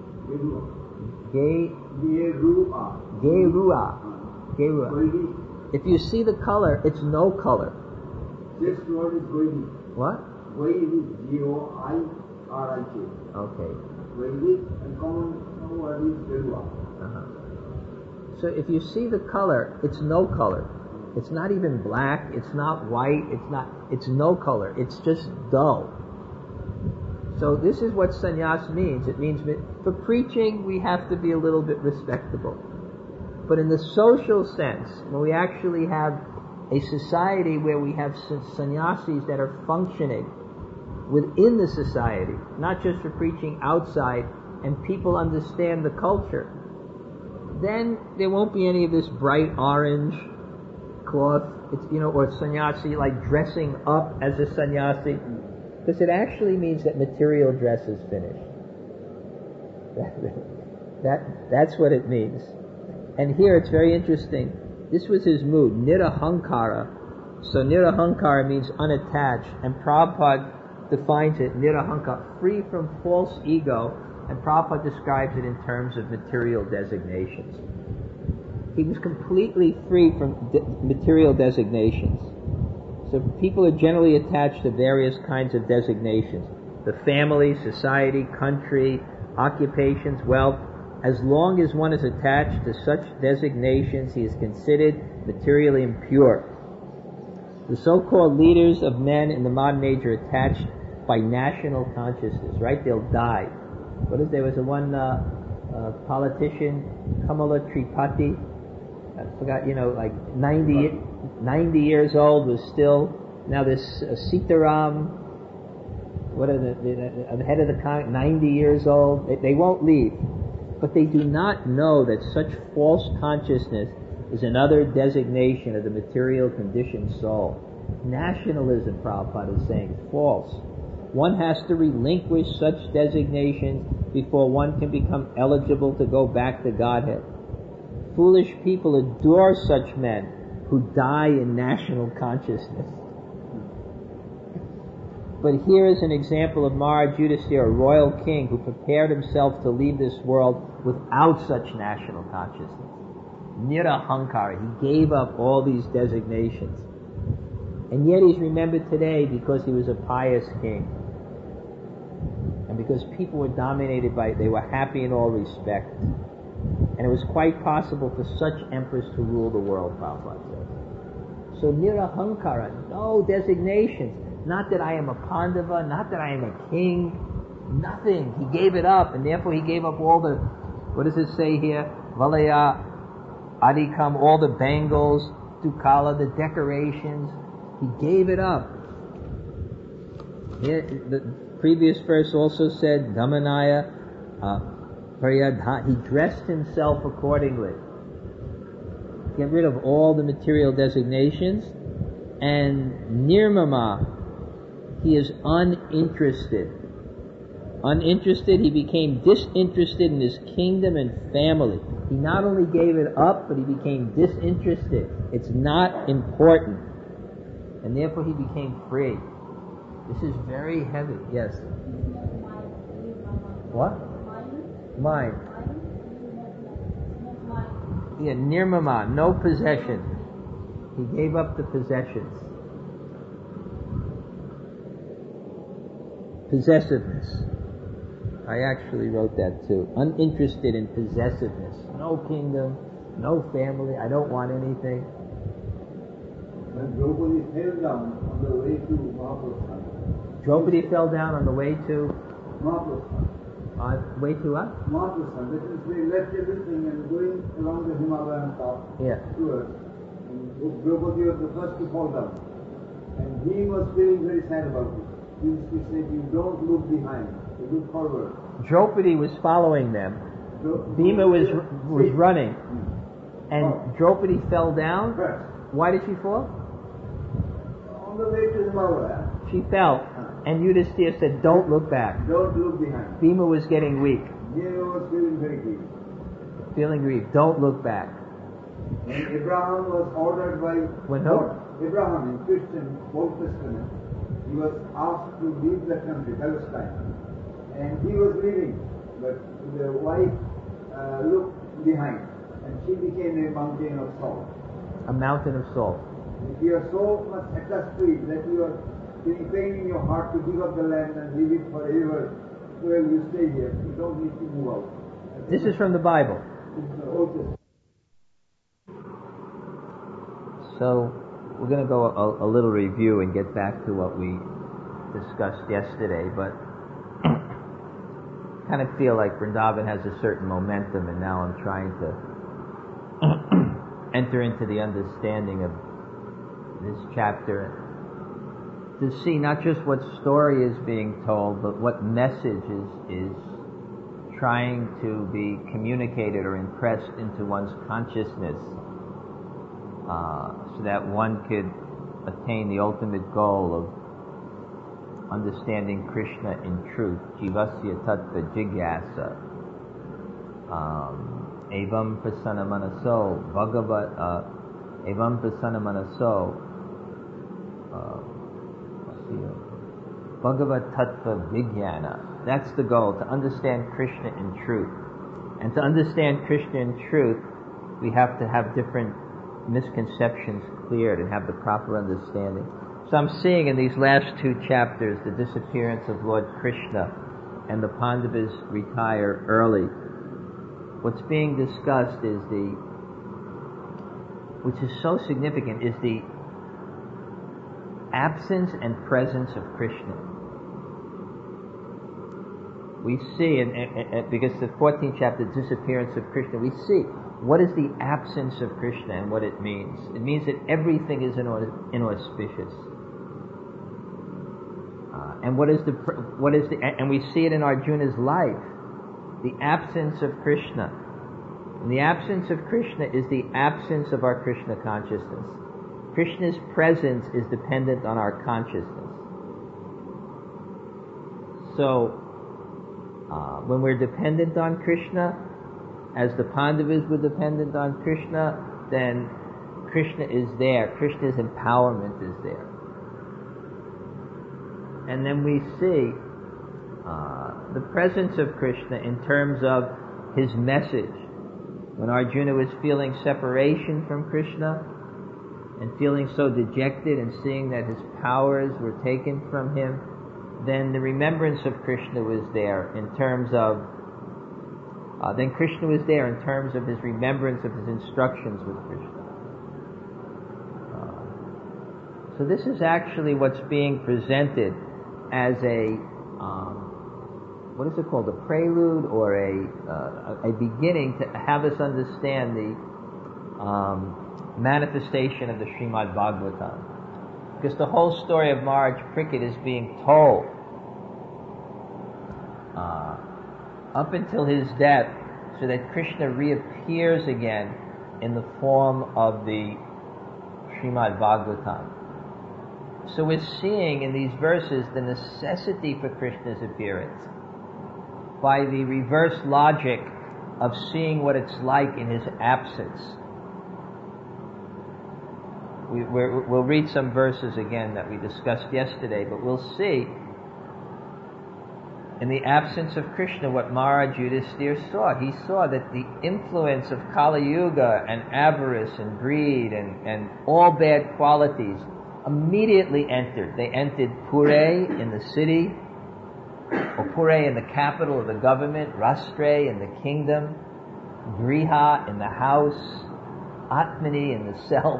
Gerua. If you see the color, it's no color. This word is Goidi. What? Goidi, G-O-I-R-I-K. Okay. Goidi, and common word is Gerua. So if you see the color, it's no color. It's not even black, it's not white, it's no color. It's just dull. So this is what sannyas means. It means for preaching, we have to be a little bit respectable. But in the social sense, when we actually have a society where we have sannyasis that are functioning within the society, not just for preaching outside, and people understand the culture, then there won't be any of this bright orange cloth, or sannyasi like dressing up as a sannyasi, because it actually means that material dress is finished. That's what it means. And here it's very interesting. This was his mood, nirahankara. So nirahankara means unattached, and Prabhupada defines it, nirahankara, free from false ego, and Prabhupada describes it in terms of material designations. He was completely free from material designations. So people are generally attached to various kinds of designations. The family, society, country, occupations, wealth. As long as one is attached to such designations, he is considered materially impure. The so-called leaders of men in the modern age are attached by national consciousness, right? They'll die. There was one politician, Kamala Tripathi, I forgot, 90 years old, was still, now this Sitaram, the head of the Congress, 90 years old, they won't leave. But they do not know that such false consciousness is another designation of the material conditioned soul. Nationalism, Prabhupada is saying, is false. One has to relinquish such designations before one can become eligible to go back to Godhead. Foolish people adore such men who die in national consciousness. But here is an example of Maharaj Yudhisthira, a royal king who prepared himself to leave this world without such national consciousness. Nirahankara, he gave up all these designations. And yet he's remembered today because he was a pious king. And because people were dominated by it, they were happy in all respect. And it was quite possible for such emperors to rule the world, Prabhupada says. So Nirahankara, no designations. Not that I am a Pandava, not that I am a king, nothing. He gave it up, and therefore he gave up all the, what does it say here? Valaya, Adikam, all the bangles, Dukala, the decorations. He gave it up. Here, the previous verse also said, Damanaya, He dressed himself accordingly. Get rid of all the material designations. And nirmama, he is uninterested. Uninterested, he became disinterested in his kingdom and family. He not only gave it up, but he became disinterested. It's not important. And therefore he became free. This is very heavy. Yes? What? Mind. Yeah, nirmama, no possession. He gave up the possessions. Possessiveness. I actually wrote that too. Uninterested in possessiveness. No kingdom, no family, I don't want anything. When Draupadi fell down on the way to Mahaprasthan. Draupadi fell down on the way to? Mahaprasthan. Way to what? Mahaprasthan. That is, they left everything and going along the Himalayan path towards. And Draupadi was the first to fall down. And he was feeling very sad about it. He said, you don't look behind. Look forward. Draupadi was following them. Bhima was running. And Draupadi fell down. First. Why did she fall? On the way to Himalaya. She fell. And Yudhisthira said, don't look back. Don't look behind. Bhima was getting weak. Bhima was feeling very weak. Feeling weak. Don't look back. When Abraham was ordered by God, Abraham in Christian Old Testament, he was asked to leave the country, Palestine. And he was leaving, but the wife looked behind, and she became a mountain of salt. A mountain of salt. If you are so much attached to it that you are feeling pain in your heart to give up the land and leave it forever, well, you stay here. You don't need to move out. This is from the Bible. This is the Old Testament. So, we're going to go a little review and get back to what we discussed yesterday, but kind of feel like Vrindavan has a certain momentum, and now I'm trying to enter into the understanding of this chapter to see not just what story is being told, but what message is trying to be communicated or impressed into one's consciousness, so that one could attain the ultimate goal of understanding Krishna in truth. Jivasya tattva jigyasa. Evam prasana manaso. Evam prasana manaso. Bhagavat tattva vijnana. That's the goal, to understand Krishna in truth. And to understand Krishna in truth, we have to have different misconceptions cleared and have the proper understanding. So I'm seeing in these last two chapters the disappearance of Lord Krishna and the Pandavas retire early. What's being discussed is which is so significant, is the absence and presence of Krishna. We see, because the 14th chapter, disappearance of Krishna, we see what is the absence of Krishna and what it means. It means that everything is inauspicious. And and we see it in Arjuna's life, the absence of Krishna. And the absence of Krishna is the absence of our Krishna consciousness. Krishna's presence is dependent on our consciousness. So, when we're dependent on Krishna, as the Pandavas were dependent on Krishna, then Krishna is there. Krishna's empowerment is there. And then we see the presence of Krishna in terms of his message. When Arjuna was feeling separation from Krishna and feeling so dejected and seeing that his powers were taken from him, then the remembrance of Krishna was there in terms of then Krishna was there in terms of his remembrance of his instructions with Krishna. So this is actually what's being presented as a what is it called? A prelude or a beginning to have us understand the manifestation of the Srimad Bhagavatam. Because the whole story of Maharaj Parikshit is being told up until his death, so that Krishna reappears again in the form of the Srimad Bhagavatam. So we're seeing in these verses the necessity for Krishna's appearance by the reverse logic of seeing what it's like in his absence. We'll read some verses again that we discussed yesterday, but we'll see in the absence of Krishna what Maharaj Yudhisthira saw. He saw that the influence of Kali Yuga and avarice and greed and all bad qualities immediately entered. They entered Pure in the city, or Pure in the capital of the government, Rastre in the kingdom, Griha in the house, Atmani in the self.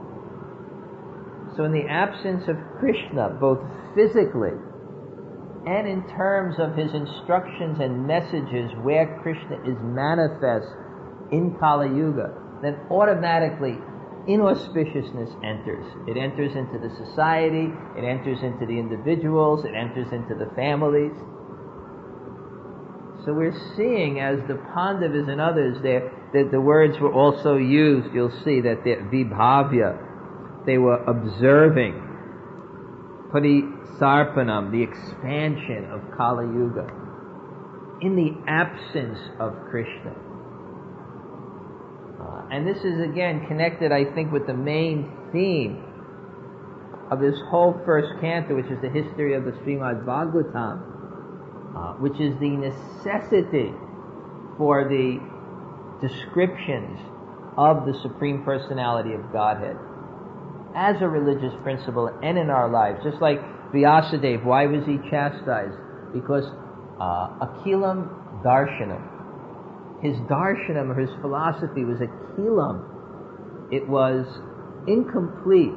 So in the absence of Krishna, both physically and in terms of his instructions and messages where Krishna is manifest in Kali Yuga, then automatically inauspiciousness enters. It enters into the society, it enters into the individuals, it enters into the families. So we're seeing, as the Pandavas and others there, that the words were also used, you'll see that the Vibhavya, they were observing Parisarpanam, the expansion of Kali Yuga, in the absence of Krishna. And this is again connected, I think, with the main theme of this whole first canto, which is the history of the Srimad Bhagavatam, which is the necessity for the descriptions of the Supreme Personality of Godhead as a religious principle and in our lives. Just like Vyasadeva, why was he chastised? Because Akilam Darshanam. His darshanam, or his philosophy, was a kilam. It was incomplete.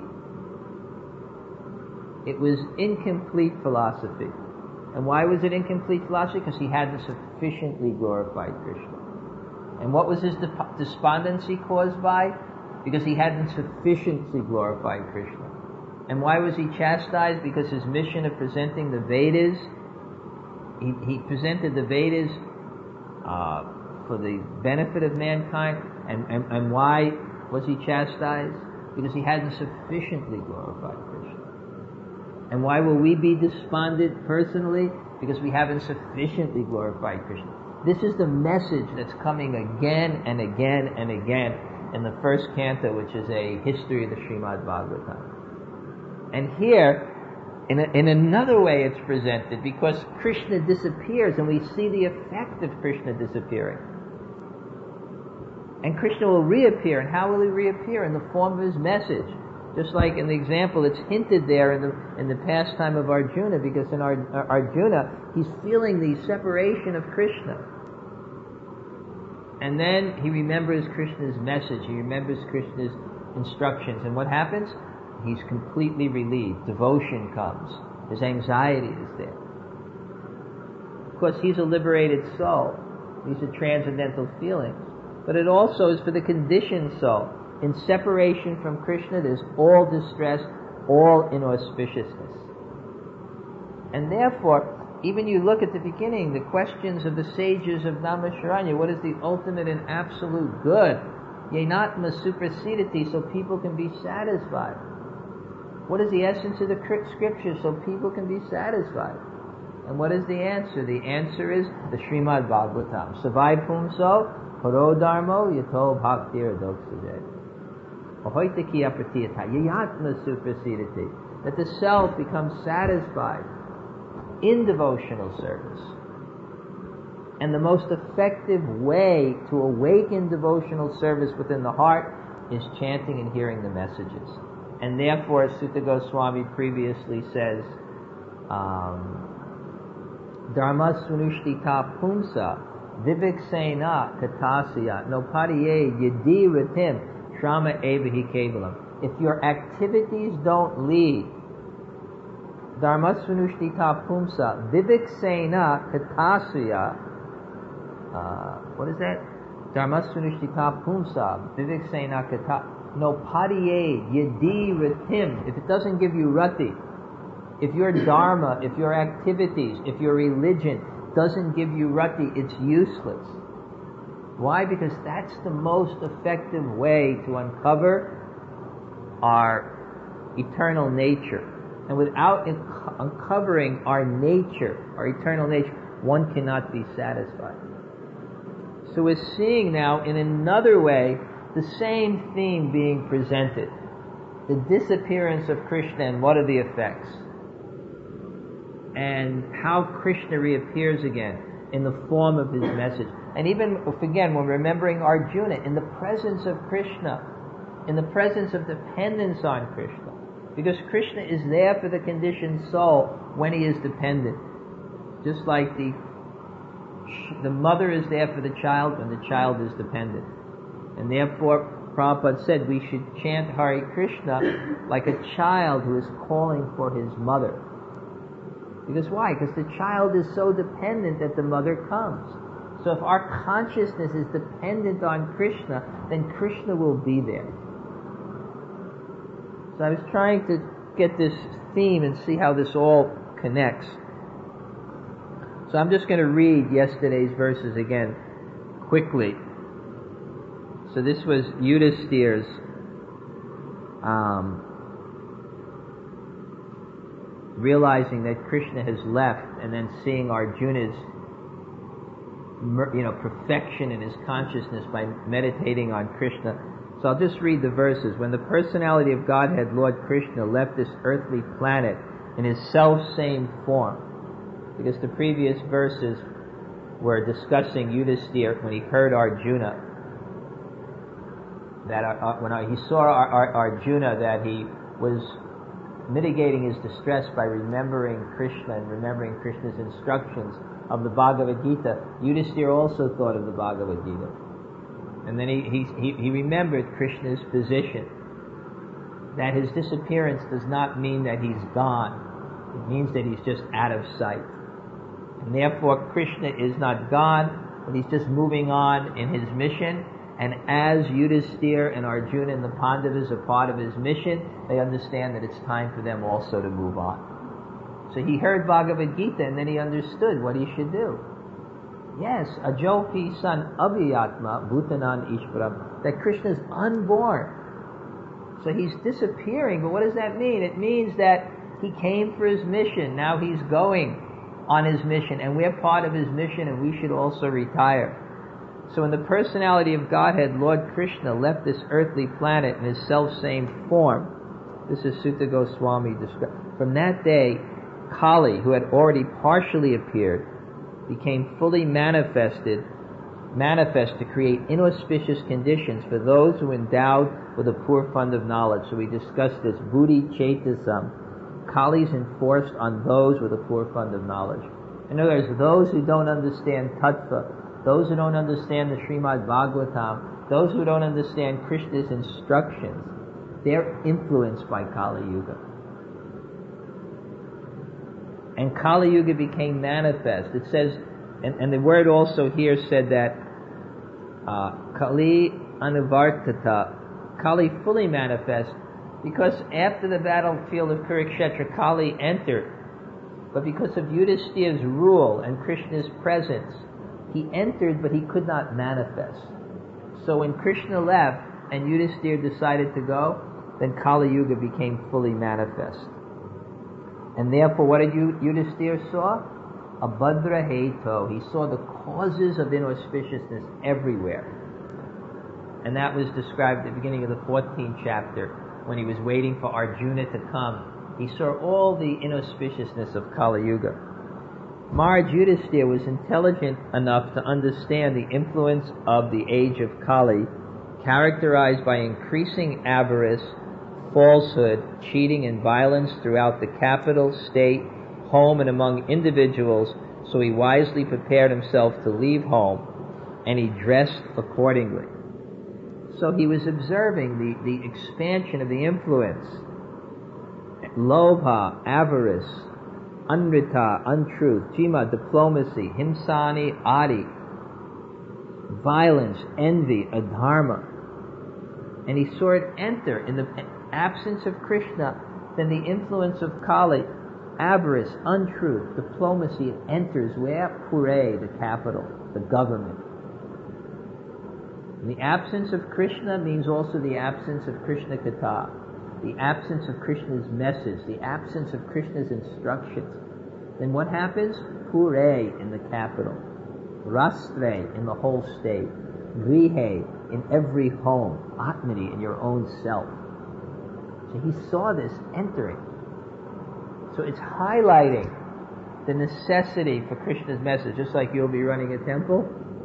It was incomplete philosophy. And why was it incomplete philosophy? Because he hadn't sufficiently glorified Krishna. And what was his despondency caused by? Because he hadn't sufficiently glorified Krishna. And why was he chastised? Because his mission of presenting the Vedas, he presented the Vedas for the benefit of mankind. And why was he chastised? Because he hadn't sufficiently glorified Krishna. And why will we be despondent personally? Because we haven't sufficiently glorified Krishna. This is the message that's coming again and again and again in the first canto, which is a history of the Srimad Bhagavatam. And here, in another way it's presented, because Krishna disappears and we see the effect of Krishna disappearing. And Krishna will reappear. And how will he reappear? In the form of his message. Just like in the example, it's hinted there in the pastime of Arjuna, because in Arjuna, he's feeling the separation of Krishna. And then he remembers Krishna's message, he remembers Krishna's instructions. And what happens? He's completely relieved. Devotion comes. His anxiety is there. Of course, he's a liberated soul. These are transcendental feelings. But it also is for the conditioned soul. In separation from Krishna, there's all distress, all inauspiciousness. And therefore, even you look at the beginning, the questions of the sages of Naimisharanya, what is the ultimate and absolute good? Yenatma supersediti, so people can be satisfied. What is the essence of the scripture, so people can be satisfied? And what is the answer? The answer is the Srimad Bhagavatam. Savai pumso, paro dharmo, yato bhaktir doksade. That the self becomes satisfied in devotional service. And the most effective way to awaken devotional service within the heart is chanting and hearing the messages. And therefore, Sutta Goswami previously says, Dharma svanushtita pumsa viviksena katasya no padiye yadi ritim Shrama evahi kevalam. If your activities don't lead, dharmasvanushtita pumsa viviksena katasya. What is that? Dharmasvanushtita pumsa viviksena kata. No padiye yadi ritim. If it doesn't give you rati, if your dharma, if your activities, if your religion doesn't give you rati, it's useless. Why? Because that's the most effective way to uncover our eternal nature. And without uncovering our nature, our eternal nature, one cannot be satisfied. So we're seeing now in another way the same theme being presented. The disappearance of Krishna and what are the effects? And how Krishna reappears again in the form of his message. And even, again, when remembering Arjuna, in the presence of Krishna, in the presence of dependence on Krishna. Because Krishna is there for the conditioned soul when he is dependent. Just like the mother is there for the child when the child is dependent. And therefore, Prabhupada said we should chant Hare Krishna like a child who is calling for his mother. Because why? Because the child is so dependent that the mother comes. So if our consciousness is dependent on Krishna, then Krishna will be there. So I was trying to get this theme and see how this all connects. So I'm just going to read yesterday's verses again quickly. So this was Yudhisthira's realizing that Krishna has left, and then seeing Arjuna's perfection in his consciousness by meditating on Krishna. So I'll just read the verses. When the personality of Godhead, Lord Krishna, left this earthly planet in his self-same form, because the previous verses were discussing Yudhisthira when he heard Arjuna, that when he saw Arjuna, that he was mitigating his distress by remembering Krishna and remembering Krishna's instructions of the Bhagavad Gita. Yudhisthira also thought of the Bhagavad Gita. And then he remembered Krishna's position, that his disappearance does not mean that he's gone. It means that he's just out of sight. And therefore Krishna is not gone, but he's just moving on in his mission. And as Yudhisthira and Arjuna and the Pandavas are part of his mission, they understand that it's time for them also to move on. So he heard Bhagavad Gita, and then he understood what he should do. Yes, Ajopi san Abhiyatma Bhutanan Ishvaram, that Krishna is unborn. So he's disappearing, but what does that mean? It means that he came for his mission, now he's going on his mission, and we're part of his mission, and we should also retire. So in the personality of Godhead, Lord Krishna left this earthly planet in his self-same form. This is Sutta Goswami described. From that day, Kali, who had already partially appeared, became fully manifest to create inauspicious conditions for those who endowed with a poor fund of knowledge. So we discussed this, Buddhi Chetasam. Kali is enforced on those with a poor fund of knowledge. In other words, those who don't understand Tattva, those who don't understand the Srimad Bhagavatam, those who don't understand Krishna's instructions, they're influenced by Kali Yuga. And Kali Yuga became manifest. It says, and the word also here said that Kali Anuvartata, Kali fully manifest, because after the battlefield of Kurukshetra, Kali entered. But because of Yudhisthira's rule and Krishna's presence, he entered, but he could not manifest. So when Krishna left and Yudhisthira decided to go, then Kali Yuga became fully manifest. And therefore, what did Yudhisthira saw? Abhadra Heto. He saw the causes of inauspiciousness everywhere. And that was described at the beginning of the 14th chapter, when he was waiting for Arjuna to come. He saw all the inauspiciousness of Kali Yuga. Maharaj Yudhisthira was intelligent enough to understand the influence of the age of Kali, characterized by increasing avarice, falsehood, cheating, and violence throughout the capital, state, home, and among individuals. So he wisely prepared himself to leave home, and he dressed accordingly. So he was observing the expansion of the influence. Lobha, avarice, Anrita, untruth, Jima, diplomacy, Himsani, Adi, violence, envy, adharma. And he saw it enter in the absence of Krishna, then the influence of Kali avarice, untruth, diplomacy, it enters where? Pure, the capital, the government. And the absence of Krishna means also the absence of Krishna Katha, the absence of Krishna's message, the absence of Krishna's instructions. Then what happens? Pure in the capital, Rastre in the whole state, Grihe in every home, Atmani in your own self. So he saw this entering. So it's highlighting the necessity for Krishna's message, just like you'll be running a temple.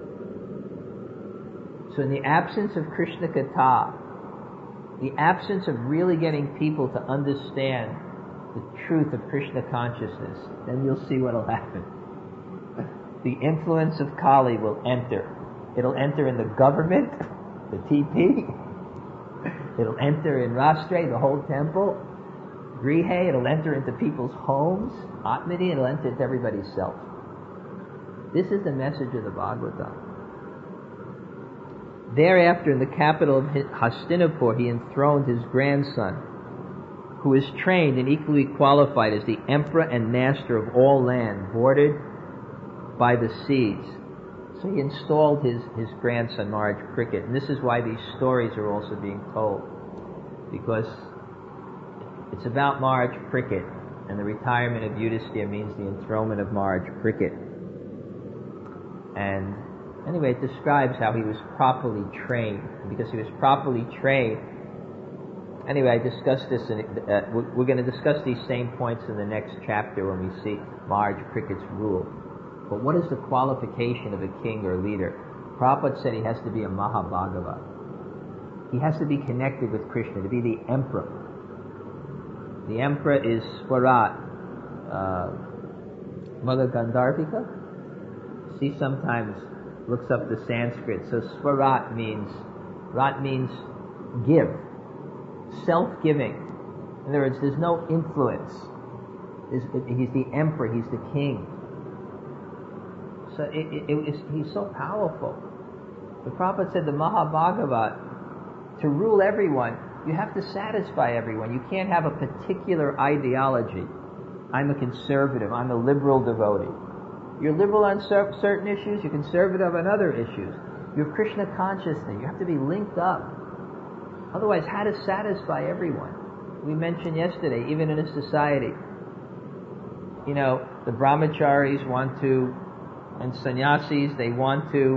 So in the absence of Krishna Katha, the absence of really getting people to understand the truth of Krishna consciousness, then you'll see what will happen. The influence of Kali will enter. It'll enter in the government, the TP. It'll enter in Rastre, the whole temple. Grihe, it'll enter into people's homes. Atmani, it'll enter into everybody's self. This is the message of the Bhagavatam. Thereafter, in the capital of Hastinapur, he enthroned his grandson, who was trained and equally qualified as the emperor and master of all land, bordered by the seas. So he installed his grandson, Maharaj Parikshit. And this is why these stories are also being told, because it's about Maharaj Parikshit, and the retirement of Yudhisthira means the enthronement of Maharaj Parikshit. And anyway, it describes how he was properly trained. Because he was properly trained, anyway, I discussed this, we're going to discuss these same points in the next chapter when we see Maharaj Parikshit's rule. But what is the qualification of a king or leader? Prabhupada said he has to be a Mahabhagava. He has to be connected with Krishna, to be the emperor. The emperor is Swarat, Mother Gandharvika. She sometimes looks up the Sanskrit. So Swarat means give, self-giving. In other words, there's no influence. He's the emperor, he's the king. So he's so powerful. The Prabhupada said the Mahabhagavat, to rule everyone, you have to satisfy everyone. You can't have a particular ideology. I'm a conservative, I'm a liberal devotee. You're liberal on certain issues, you're conservative on other issues. You're Krishna consciousness, you have to be linked up. Otherwise, how to satisfy everyone? We mentioned yesterday, even in a society, the brahmacharis want to, and sannyasis, they want to,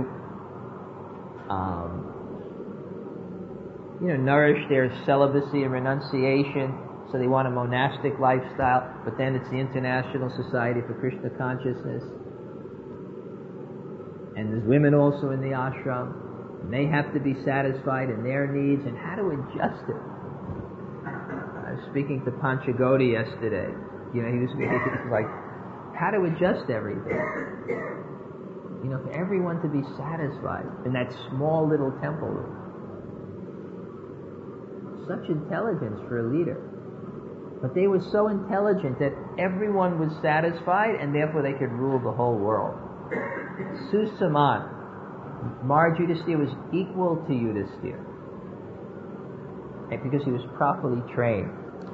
nourish their celibacy and renunciation, so they want a monastic lifestyle, but then it's the International Society for Krishna Consciousness. And there's women also in the ashram, and they have to be satisfied in their needs, and how to adjust it. I was speaking to Panchagodi yesterday. He was like, how to adjust everything. For everyone to be satisfied in that small little temple room. Such intelligence for a leader. But they were so intelligent that everyone was satisfied, and therefore they could rule the whole world. Susaman, Maharaj Yudhisthira was equal to Yudhisthira, because he was properly trained.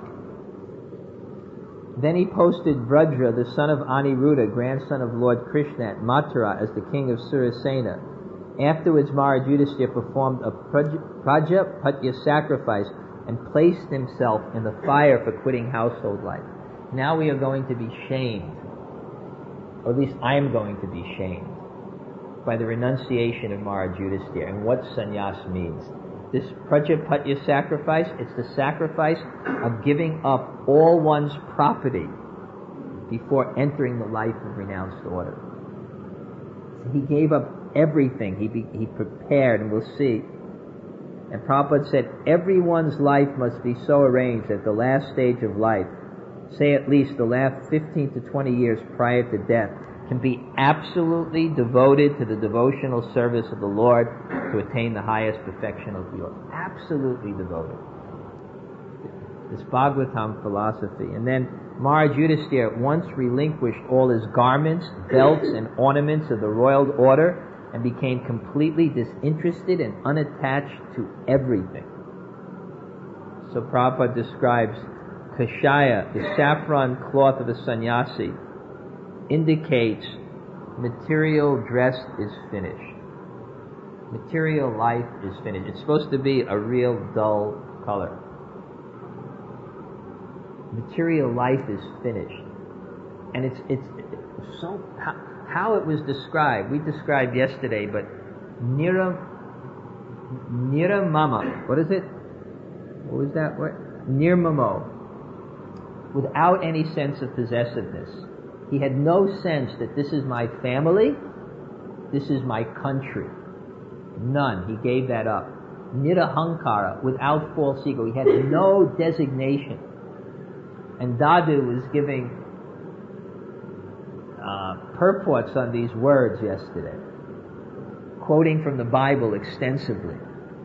Then he posted Vrajra, the son of Aniruddha, grandson of Lord Krishna, at Mathura as the king of Surasena. Afterwards, Maharaj Yudhisthira performed a Prajapatya sacrifice and placed himself in the fire for quitting household life. Now we are going to be shamed, or at least I am going to be shamed, by the renunciation of Maharaj Yudhisthira and what sannyas means. This Prajapatya sacrifice, it's the sacrifice of giving up all one's property before entering the life of renounced order. So he gave up everything. He prepared, and we'll see. And Prabhupada said, everyone's life must be so arranged that the last stage of life, say at least the last 15 to 20 years prior to death, can be absolutely devoted to the devotional service of the Lord to attain the highest perfection of the Lord. Absolutely devoted. This Bhagavatam philosophy. And then Maharaj Yudhisthira once relinquished all his garments, belts, and ornaments of the royal order and became completely disinterested and unattached to everything. So Prabhupada describes kashaya, the saffron cloth of a sannyasi, indicates material dress is finished. Material life is finished. It's supposed to be a real dull color. Material life is finished. And it's so, how it was described, we described yesterday, but niramama, what is it? What was that word? Nirmamo. Without any sense of possessiveness. He had no sense that this is my family, this is my country. None. He gave that up. Nirahankara, without false ego. He had no designation. And Dadu was giving purports on these words yesterday, quoting from the Bible extensively.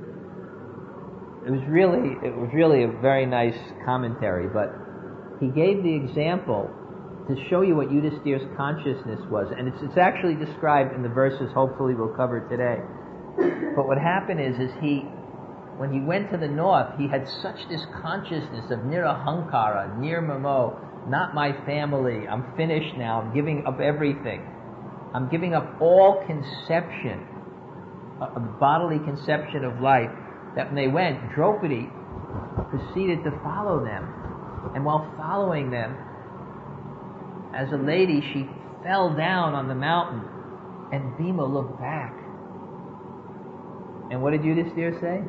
It was really a very nice commentary, but he gave the example to show you what Yudhisthira's consciousness was, and it's actually described in the verses hopefully we'll cover today. But what happened is when he went to the north, he had such this consciousness of nirahankara, nirmamo, not my family, I'm finished now, I'm giving up everything. I'm giving up all conception, a bodily conception of life, that when they went, Draupadi proceeded to follow them. And while following them, as a lady, she fell down on the mountain, and Bhima looked back. And what did Yudhisthira say?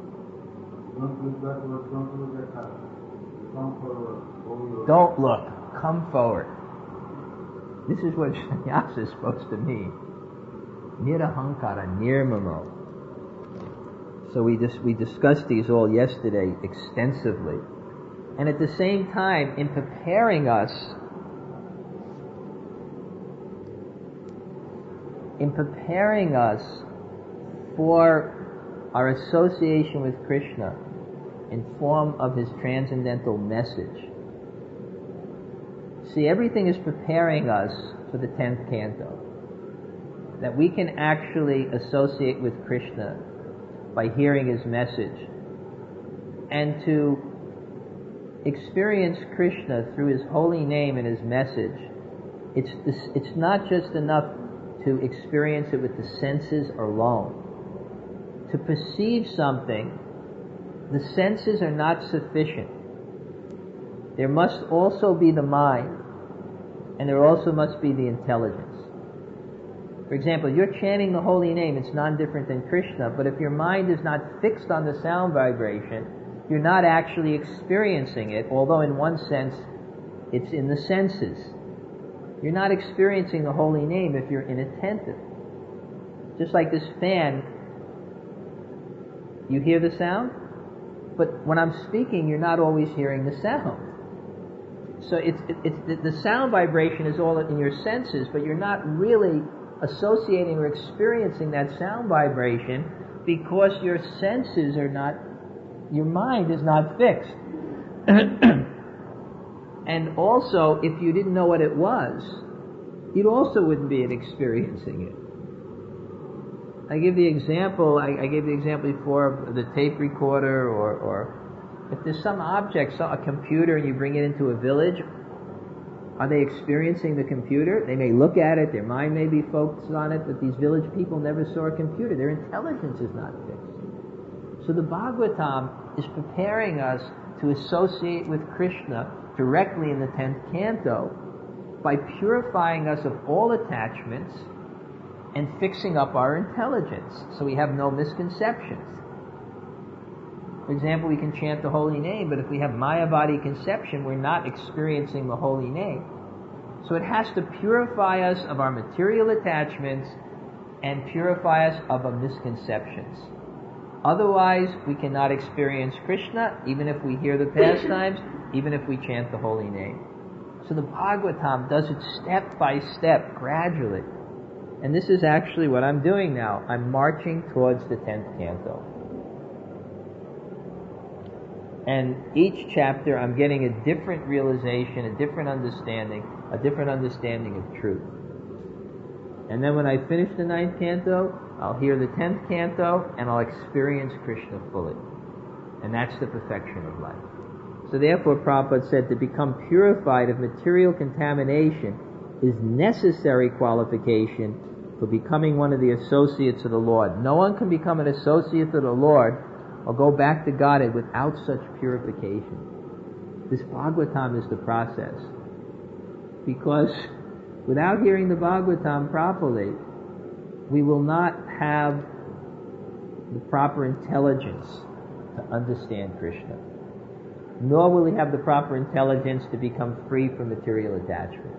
Don't look, come forward. This is what sannyasa is supposed to mean. Nirahankara, nirmamo. So we discussed these all yesterday extensively. And at the same time, in preparing us for our association with Krishna in form of his transcendental message. See, everything is preparing us for the 10th canto. That we can actually associate with Krishna by hearing his message. And to experience Krishna through his holy name and his message, it's not just enough to experience it with the senses alone. To perceive something, the senses are not sufficient. There must also be the mind, and there also must be the intelligence. For example, you're chanting the holy name, it's non-different than Krishna, but if your mind is not fixed on the sound vibration, you're not actually experiencing it, although in one sense it's in the senses. You're not experiencing the holy name if you're inattentive. Just like this fan, you hear the sound, but when I'm speaking, you're not always hearing the sound. So it's the sound vibration is all in your senses, but you're not really associating or experiencing that sound vibration because your senses are not, your mind is not fixed. And also, if you didn't know what it was, you also wouldn't be experiencing it. I gave the example before of the tape recorder, or if there's some object, a computer, and you bring it into a village, are they experiencing the computer? They may look at it, their mind may be focused on it, but these village people never saw a computer. Their intelligence is not fixed. So the Bhagavatam is preparing us to associate with Krishna directly in the 10th canto by purifying us of all attachments and fixing up our intelligence so we have no misconceptions. For example, we can chant the holy name, but if we have Mayavadi conception, we're not experiencing the holy name. So it has to purify us of our material attachments and purify us of our misconceptions. Otherwise, we cannot experience Krishna, even if we hear the pastimes, even if we chant the holy name. So the Bhagavatam does it step by step, gradually. And this is actually what I'm doing now. I'm marching towards the 10th canto. And each chapter I'm getting a different realization, a different understanding of truth. And then when I finish the 9th canto, I'll hear the 10th canto and I'll experience Krishna fully. And that's the perfection of life. So therefore, Prabhupada said to become purified of material contamination is necessary qualification for becoming one of the associates of the Lord. No one can become an associate of the Lord or go back to Godhead without such purification. This Bhagavatam is the process. Because without hearing the Bhagavatam properly, we will not have the proper intelligence to understand Krishna. Nor will we have the proper intelligence to become free from material attachment.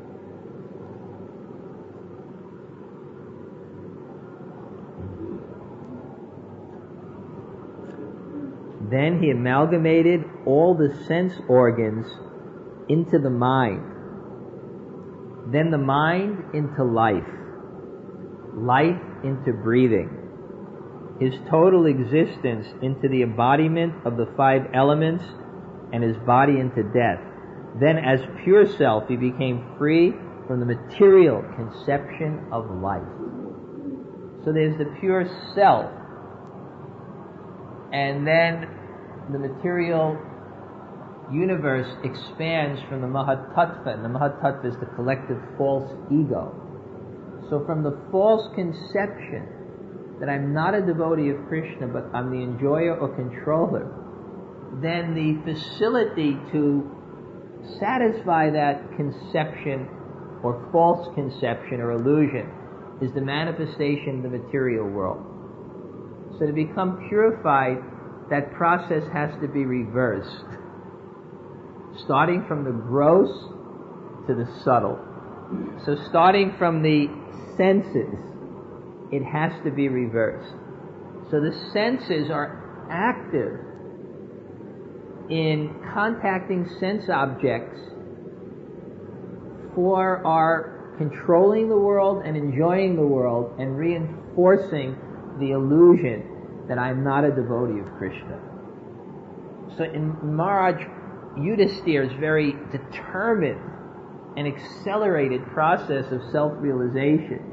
Then he amalgamated all the sense organs into the mind. Then the mind into life. Life into breathing. His total existence into the embodiment of the 5 elements, and his body into death. Then as pure self, he became free from the material conception of life. So there's the pure self, and then the material universe expands from the Mahatattva, and the Mahatattva is the collective false ego. So from the false conception that I'm not a devotee of Krishna, but I'm the enjoyer or controller, then the facility to satisfy that conception or false conception or illusion is the manifestation in the material world. So to become purified, that process has to be reversed, starting from the gross to the subtle. So starting from the senses, it has to be reversed. So the senses are active in contacting sense objects for our controlling the world and enjoying the world and reinforcing the illusion that I'm not a devotee of Krishna. So in Maharaj Yudhisthira's very determined and accelerated process of self-realization,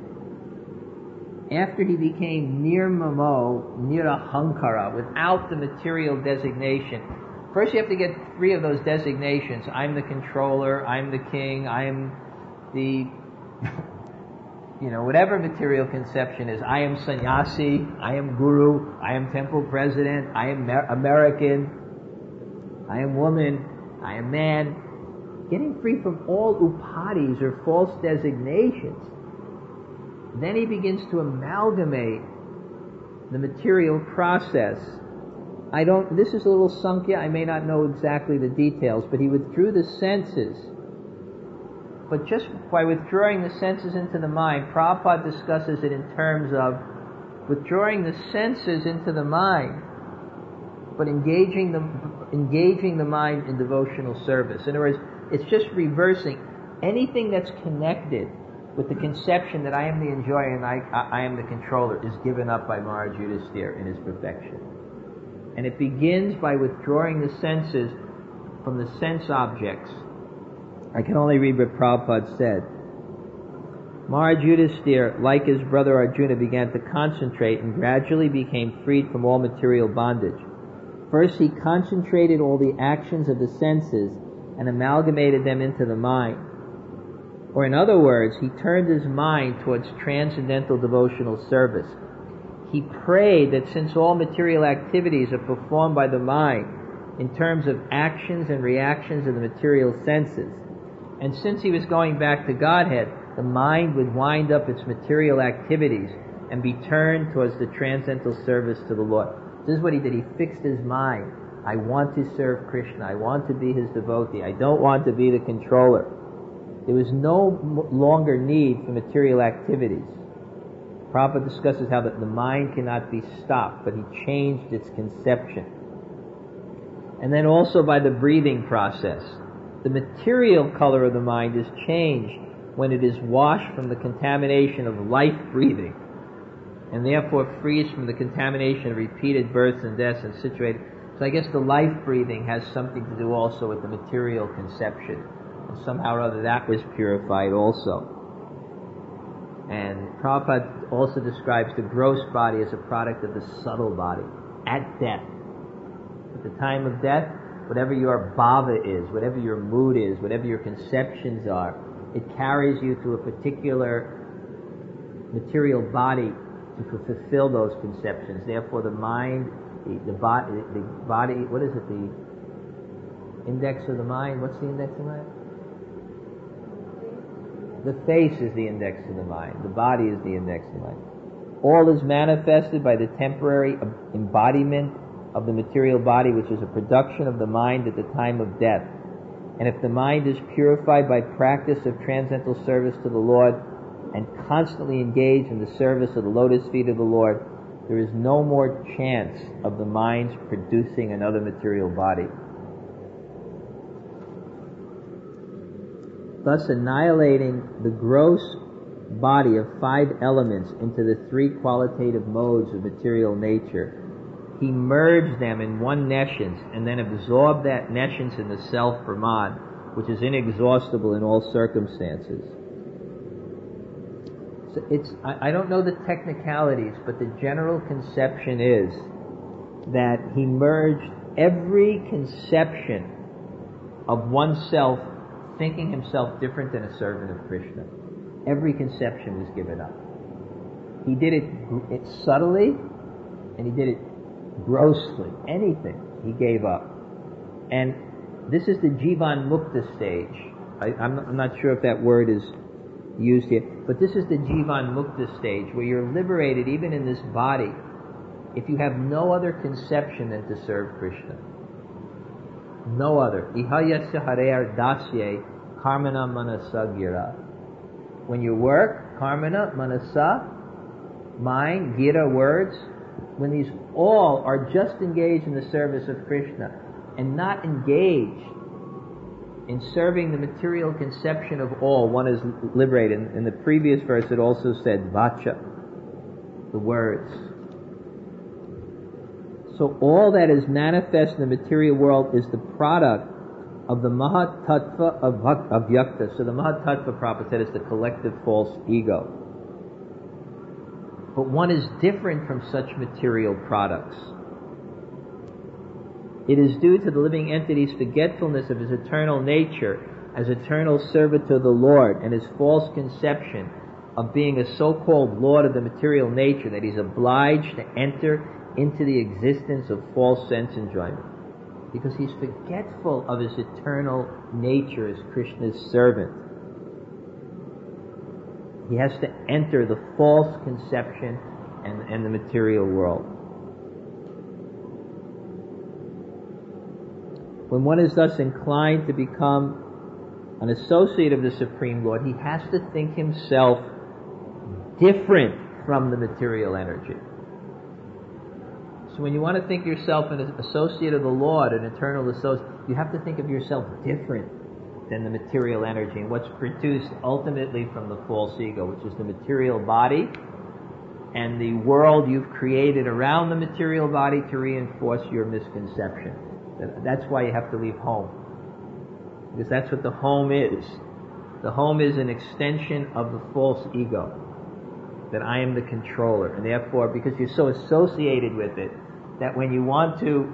after he became nirmamo, nirahankara, without the material designation. First you have to get 3 of those designations. I'm the controller, I'm the king, I'm the, whatever material conception is. I am sannyasi, I am guru, I am temple president, I am American, I am woman, I am man. Getting free from all upadhis or false designations. Then he begins to amalgamate the material process. This is a little Sankhya, I may not know exactly the details, but he withdrew the senses. But just by withdrawing the senses into the mind, Prabhupada discusses it in terms of withdrawing the senses into the mind, but engaging the mind in devotional service. In other words, it's just reversing anything that's connected with the conception that I am the enjoyer and I am the controller is given up by Maharaj Yudhisthira in his perfection. And it begins by withdrawing the senses from the sense objects. I can only read what Prabhupada said. Maharaj Yudhisthira, like his brother Arjuna, began to concentrate and gradually became freed from all material bondage. First he concentrated all the actions of the senses and amalgamated them into the mind. Or in other words, he turned his mind towards transcendental devotional service. He prayed that since all material activities are performed by the mind in terms of actions and reactions of the material senses, and since he was going back to Godhead, the mind would wind up its material activities and be turned towards the transcendental service to the Lord. This is what he did. He fixed his mind. I want to serve Krishna. I want to be his devotee. I don't want to be the controller. There was no longer need for material activities. Prabhupada discusses how that the mind cannot be stopped, but he changed its conception. And then also by the breathing process. The material color of the mind is changed when it is washed from the contamination of life breathing, and therefore frees from the contamination of repeated births and deaths and situated. So I guess the life breathing has something to do also with the material conception. And somehow or other that was purified also. And Prabhupada also describes the gross body as a product of the subtle body at death. At the time of death, whatever your bhava is, whatever your mood is, whatever your conceptions are, it carries you to a particular material body to fulfill those conceptions. Therefore, the mind, the body, what is it? The index of the mind. What's the index of the mind? The face is the index of the mind. The body is the index of the mind. All is manifested by the temporary embodiment of the material body, which is a production of the mind at the time of death. And if the mind is purified by practice of transcendental service to the Lord and constantly engaged in the service of the lotus feet of the Lord, there is no more chance of the mind's producing another material body. Thus, annihilating the gross body of 5 elements into the 3 qualitative modes of material nature, he merged them in one nescience and then absorbed that nescience in the self Brahman, which is inexhaustible in all circumstances. So I don't know the technicalities, but the general conception is that he merged every conception of oneself thinking himself different than a servant of Krishna. Every conception was given up. He did it subtly, and he did it grossly. Anything he gave up. And this is the Jivan Mukta stage. I'm not sure if that word is used here, but this is the Jivan Mukta stage, where you're liberated even in this body if you have no other conception than to serve Krishna. No other. Ihayasya harear dasye karmana manasa gira. When you work, karmana, manasa, mind, gira, words, when these all are just engaged in the service of Krishna and not engaged in serving the material conception of all, one is liberated. In the previous verse it also said vacha, the words. So all that is manifest in the material world is the product of the Mahat Tattva of Avyakta. So the Mahat Tattva, Prabhupada said, is the collective false ego. But one is different from such material products. It is due to the living entity's forgetfulness of his eternal nature as eternal servant to the Lord and his false conception of being a so-called Lord of the material nature that he's obliged to enter into the existence of false sense enjoyment, because he's forgetful of his eternal nature as Krishna's servant. He has to enter the false conception and the material world. When one is thus inclined to become an associate of the Supreme Lord, he has to think himself different from the material energy. So when you want to think yourself an associate of the Lord, an eternal associate, you have to think of yourself different than the material energy and what's produced ultimately from the false ego, which is the material body and the world you've created around the material body to reinforce your misconception. That's why you have to leave home, because that's what the home is. The home is an extension of the false ego, that I am the controller, and therefore, because you're so associated with it, that when you want to,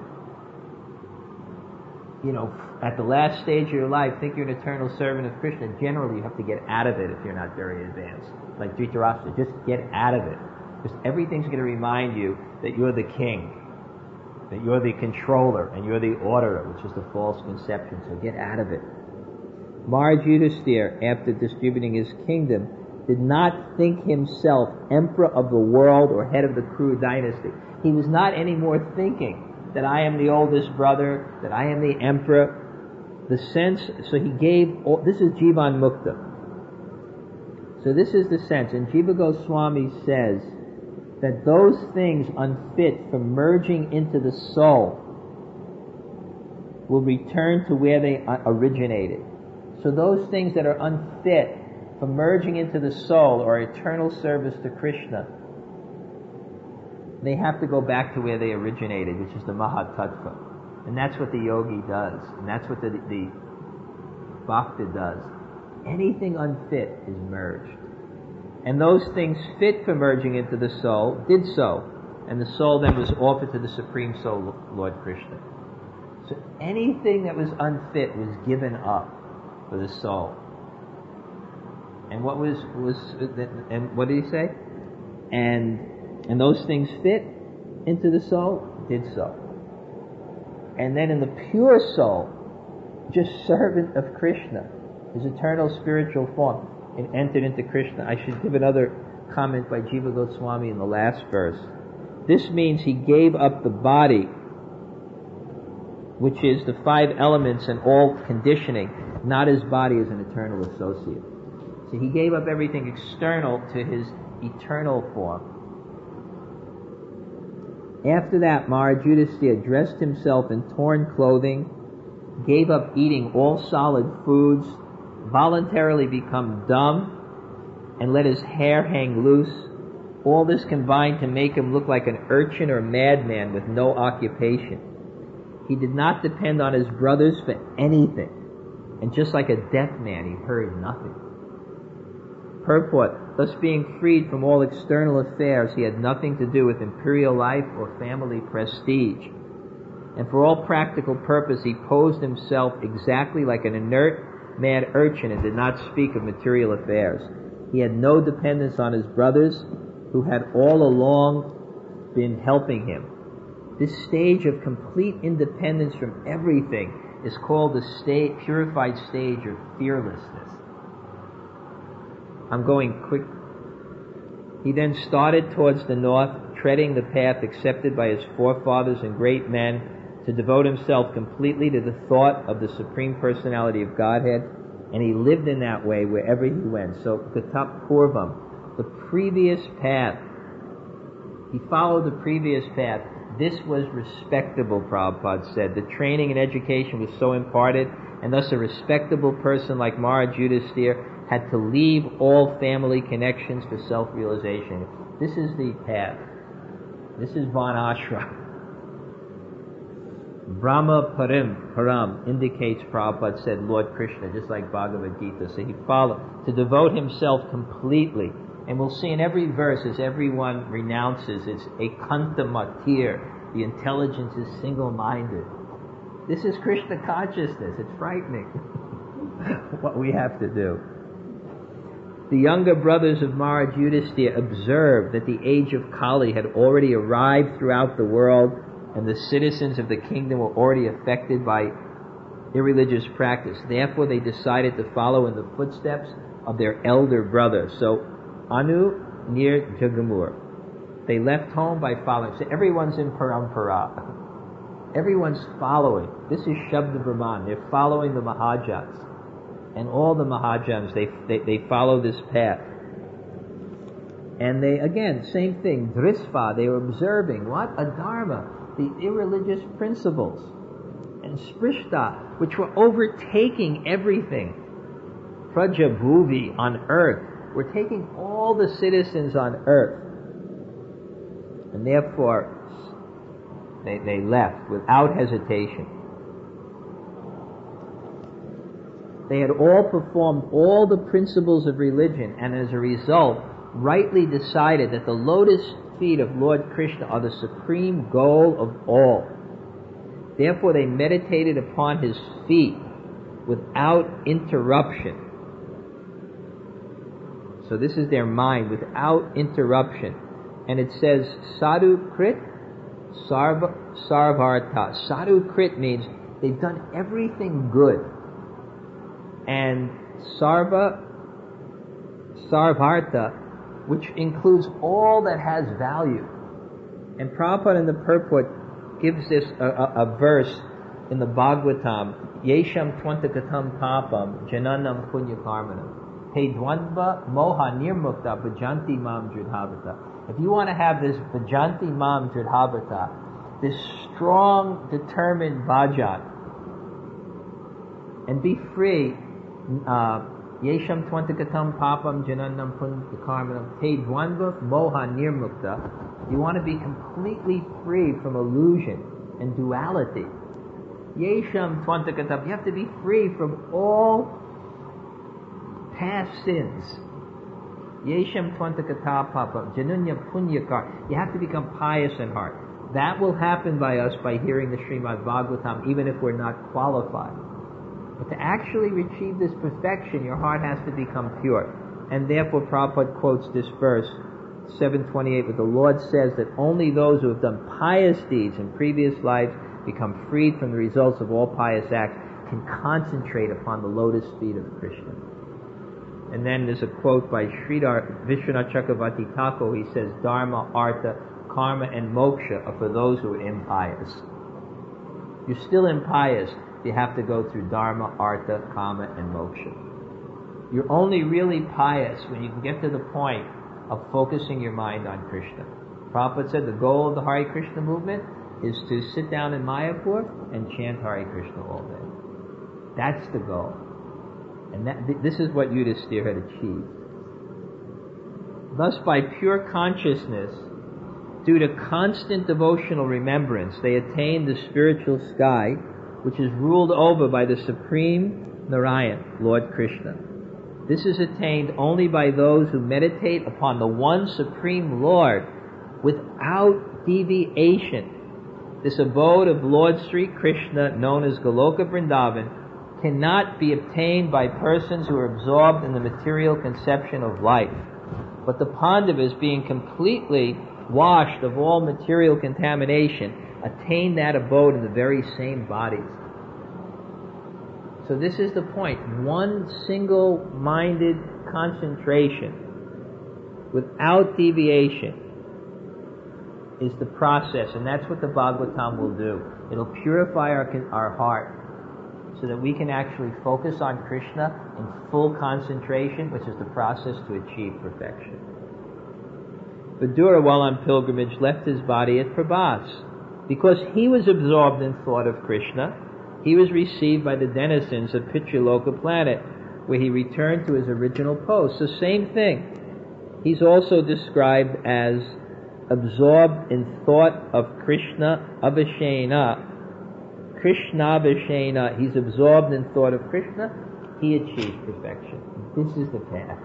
at the last stage of your life, think you're an eternal servant of Krishna, generally you have to get out of it if you're not very advanced. Like Dhritarashtra, just get out of it. Because everything's going to remind you that you're the king, that you're the controller, and you're the orderer, which is the false conception, so get out of it. Maharaj Yudhisthira, after distributing his kingdom, did not think himself emperor of the world or head of the Kuru dynasty. He was not anymore thinking that I am the oldest brother, that I am the emperor. The sense, so he gave, this is Jivan Mukta. So this is the sense, and Jiva Goswami says that those things unfit for merging into the soul will return to where they originated. So those things that are unfit for merging into the soul or eternal service to Krishna, they have to go back to where they originated, which is the Mahat Tattva. And that's what the yogi does. And that's what the bhakta does. Anything unfit is merged. And those things fit for merging into the soul did so. And the soul then was offered to the Supreme Soul, Lord Krishna. So anything that was unfit was given up for the soul. And what and what did he say? And those things fit into the soul, did so. And then in the pure soul, just servant of Krishna, his eternal spiritual form, it entered into Krishna. I should give another comment by Jiva Goswami in the last verse. This means he gave up the body, which is the 5 elements and all conditioning, not his body as an eternal associate. So he gave up everything external to his eternal form. After that, Maharaj Yudhisthira dressed himself in torn clothing, gave up eating all solid foods, voluntarily become dumb, and let his hair hang loose. All this combined to make him look like an urchin or madman with no occupation. He did not depend on his brothers for anything, and just like a deaf man, he heard nothing. Purport, thus being freed from all external affairs, he had nothing to do with imperial life or family prestige. And for all practical purpose, he posed himself exactly like an inert, mad urchin and did not speak of material affairs. He had no dependence on his brothers, who had all along been helping him. This stage of complete independence from everything is called the purified stage of fearlessness. I'm going quick. He then started towards the north, treading the path accepted by his forefathers and great men, to devote himself completely to the thought of the Supreme Personality of Godhead, and he lived in that way wherever he went. So, Gatap Purvam, the previous path, he followed the previous path. This was respectable, Prabhupada said. The training and education was so imparted, and thus a respectable person like Maharaj Yudhisthira had to leave all family connections for self-realization. This is the path. This is Varnashram. Brahma Param indicates, Prabhupada said, Lord Krishna, just like Bhagavad Gita. So he followed to devote himself completely. And we'll see in every verse, as everyone renounces, it's ekanta matir. The intelligence is single-minded. This is Krishna consciousness. It's frightening what we have to do. The younger brothers of Maharaj Yudhisthira observed that the age of Kali had already arrived throughout the world, and the citizens of the kingdom were already affected by irreligious practice. Therefore, they decided to follow in the footsteps of their elder brother. So, Anu near Jagamur. They left home by following. So everyone's in Parampara. Everyone's following. This is Shabda Brahman. They're following the Mahajans. And all the Mahajans, they follow this path. And they, again, same thing, Drisva, they were observing, what? Adharma, the irreligious principles. And Sprishta, which were overtaking everything. Prajabhuvi, on earth. We're taking all the citizens on earth. And therefore, they left without hesitation. They had all performed all the principles of religion, and as a result, rightly decided that the lotus feet of Lord Krishna are the supreme goal of all. Therefore, they meditated upon his feet without interruption. So this is their mind, without interruption. And it says, Sadhu Krit Sarvarta. Sadhu Krit means they've done everything good. And Sarvarta, which includes all that has value. And Prabhupada in the purport gives this a verse in the Bhagavatam, Yesham Twantakatam Papam Jananam Punya Karmanam. Te Dvandva Moha Nirmukta Bhajanti Mam Dridhavata. If you want to have this Bhajanti Mam Dridhavata, this strong, determined bhajan, and be free, Yesham Twantakatam Papam Jananam Punya Karmanam Te Dvandva Moha Nirmukta. You want to be completely free from illusion and duality. Yesham Twantakatam. You have to be free from all past sins. Yesham Twantakata Papa Janunya Punyakar. You have to become pious in heart. That will happen by us by hearing the Srimad Bhagavatam, even if we're not qualified. But to actually achieve this perfection, your heart has to become pure. And therefore Prabhupada quotes this verse, 728, where the Lord says that only those who have done pious deeds in previous lives, become freed from the results of all pious acts, can concentrate upon the lotus feet of Krishna. And then there's a quote by Sridhar Vishwanath Chakravarti Thakur. He says, Dharma, Artha, Karma, and Moksha are for those who are impious. You're still impious. You have to go through Dharma, Artha, Kama, and Moksha. You're only really pious when you can get to the point of focusing your mind on Krishna. Prabhupada said the goal of the Hare Krishna movement is to sit down in Mayapur and chant Hare Krishna all day. That's the goal. And this is what Yudhisthira had achieved. Thus, by pure consciousness, due to constant devotional remembrance, they attain the spiritual sky, which is ruled over by the Supreme Narayan, Lord Krishna. This is attained only by those who meditate upon the one Supreme Lord without deviation. This abode of Lord Sri Krishna, known as Goloka Vrindavan, cannot be obtained by persons who are absorbed in the material conception of life. But the Pandavas, being completely washed of all material contamination, attain that abode in the very same bodies. So this is the point. One single-minded concentration without deviation is the process, and that's what the Bhagavatam will do. It'll purify our heart so that we can actually focus on Krishna in full concentration, which is the process to achieve perfection. Vidura, while on pilgrimage, left his body at Prabhas. Because he was absorbed in thought of Krishna, he was received by the denizens of Pitraloka planet, where he returned to his original post. So same thing. He's also described as absorbed in thought of Krishna Abhishena. Krishna Abhishena, he's absorbed in thought of Krishna, he achieved perfection. This is the path.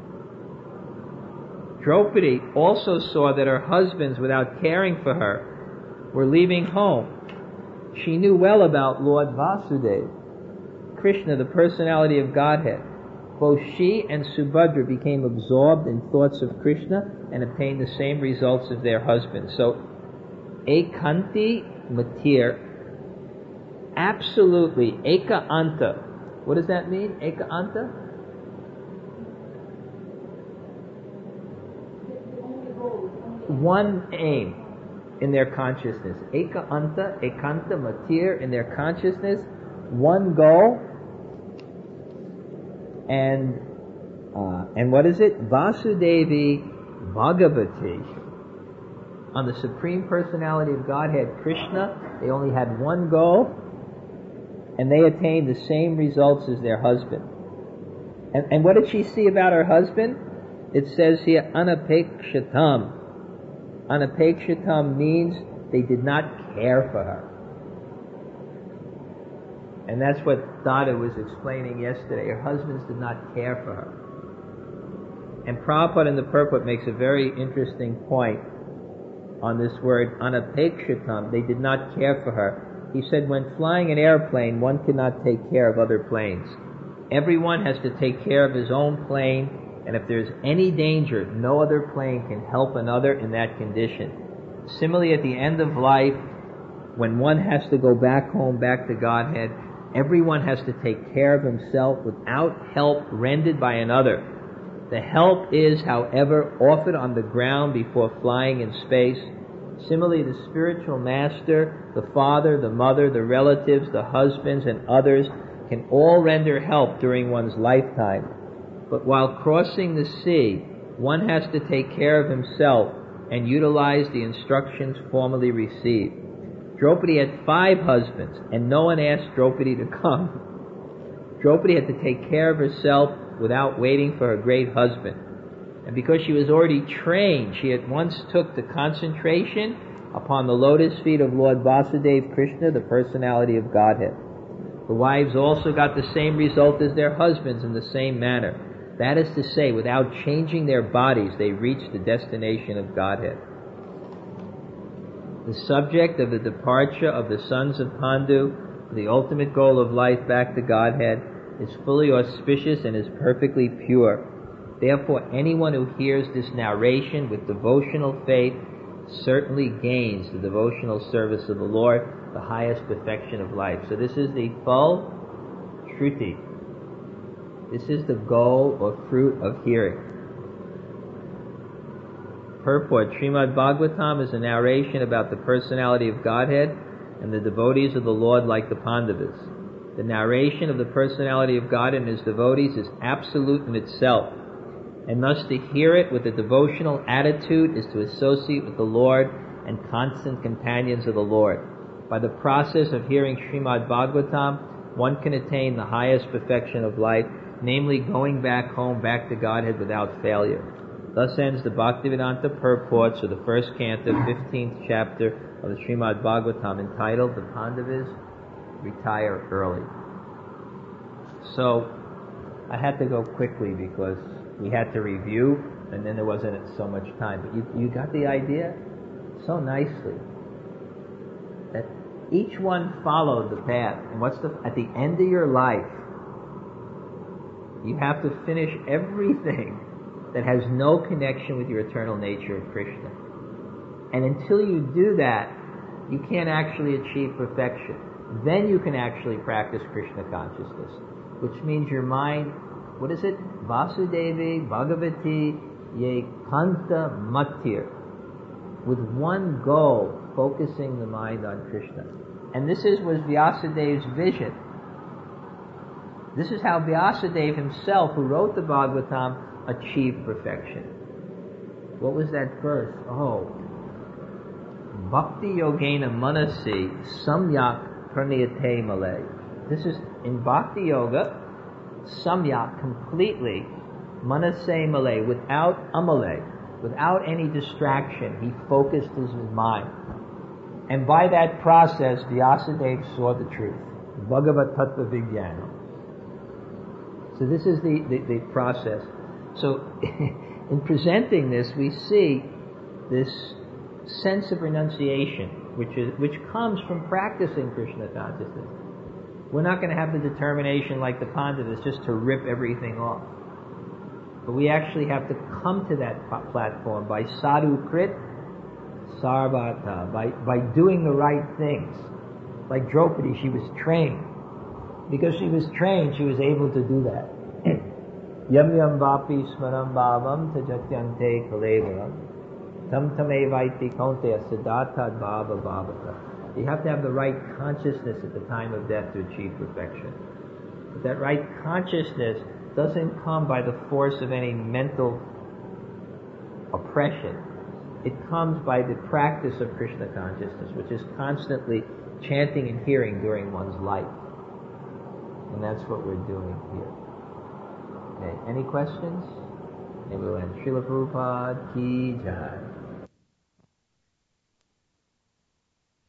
Draupadi also saw that her husbands, without caring for her, were leaving home. She knew well about Lord Vasudeva, Krishna, the personality of Godhead. Both she and Subhadra became absorbed in thoughts of Krishna and obtained the same results as their husbands. So, Ekanti Matir, absolutely, Eka Anta. What does that mean, Eka Anta? One aim in their consciousness. Eka Anta, Ekanta Matir, in their consciousness, one goal. And what is it? Vasudevi Bhagavati. On the Supreme Personality of Godhead, Krishna, they only had one goal, and they attained the same results as their husband. And what did she see about her husband? It says here, anapekshatam. Anapekshatam means they did not care for her. And that's what Dada was explaining yesterday. Her husbands did not care for her. And Prabhupada in the purport makes a very interesting point on this word, anapekshatam. They did not care for her. He said when flying an airplane, one cannot take care of other planes. Everyone has to take care of his own plane, and if there's any danger, no other plane can help another in that condition. Similarly, at the end of life, when one has to go back home, back to Godhead, everyone has to take care of himself without help rendered by another. The help is, however, offered on the ground before flying in space. Similarly, the spiritual master, the father, the mother, the relatives, the husbands, and others can all render help during one's lifetime. But while crossing the sea, one has to take care of himself and utilize the instructions formerly received. Draupadi had 5 husbands, and no one asked Draupadi to come. Draupadi had to take care of herself without waiting for her great husband. And because she was already trained, she at once took the concentration upon the lotus feet of Lord Vasudeva Krishna, the personality of Godhead. The wives also got the same result as their husbands in the same manner. That is to say, without changing their bodies, they reached the destination of Godhead. The subject of the departure of the sons of Pandu, the ultimate goal of life back to Godhead, is fully auspicious and is perfectly pure. Therefore, anyone who hears this narration with devotional faith certainly gains the devotional service of the Lord, the highest perfection of life. So this is the full Shruti. This is the goal or fruit of hearing. Purport: Srimad Bhagavatam is a narration about the personality of Godhead and the devotees of the Lord like the Pandavas. The narration of the personality of God and His devotees is absolute in itself, and thus to hear it with a devotional attitude is to associate with the Lord and constant companions of the Lord. By the process of hearing Srimad Bhagavatam, one can attain the highest perfection of life, namely going back home, back to Godhead without failure. Thus ends the Bhaktivedanta Purports of the first canto, 15th chapter of the Srimad Bhagavatam, entitled "The Pandavas Retire Early." So, I had to go quickly because we had to review, and then there wasn't so much time. But you got the idea so nicely that each one followed the path. And at the end of your life, you have to finish everything that has no connection with your eternal nature of Krishna. And until you do that, you can't actually achieve perfection. Then you can actually practice Krishna consciousness, which means your mind, what is it? Vasudevi Bhagavati Ye Kanta Matir. With one goal, focusing the mind on Krishna. And this was Vyasadev's vision. This is how Vyasadeva himself, who wrote the Bhagavatam, achieved perfection. What was that verse? Bhakti Yogena Manasi Samyak Pranayate Malay. This is in Bhakti Yoga, Samyak, completely, Manase Malay, without amalay, without any distraction. He focused his mind. And by that process, Vyasadeva saw the truth. Bhagavat Tattva Vijnana. So this is the process. So in presenting this, we see this sense of renunciation, which comes from practicing Krishna consciousness. We're not going to have the determination like the Pandavas just to rip everything off. But we actually have to come to that platform by sadhu krit sarvata, by doing the right things. Like Draupadi, she was trained. Because she was trained, she was able to do that. Yam yam vapi smaram bhavam tajatyante kalevaram tam tamevaiti kaunteya siddhartha bhava bhavata. You have to have the right consciousness at the time of death to achieve perfection. But that right consciousness doesn't come by the force of any mental oppression. It comes by the practice of Krishna consciousness, which is constantly chanting and hearing during one's life. And that's what we're doing here. Okay, any questions? Maybe we'll end. Srila Prabhupada Ki Jai.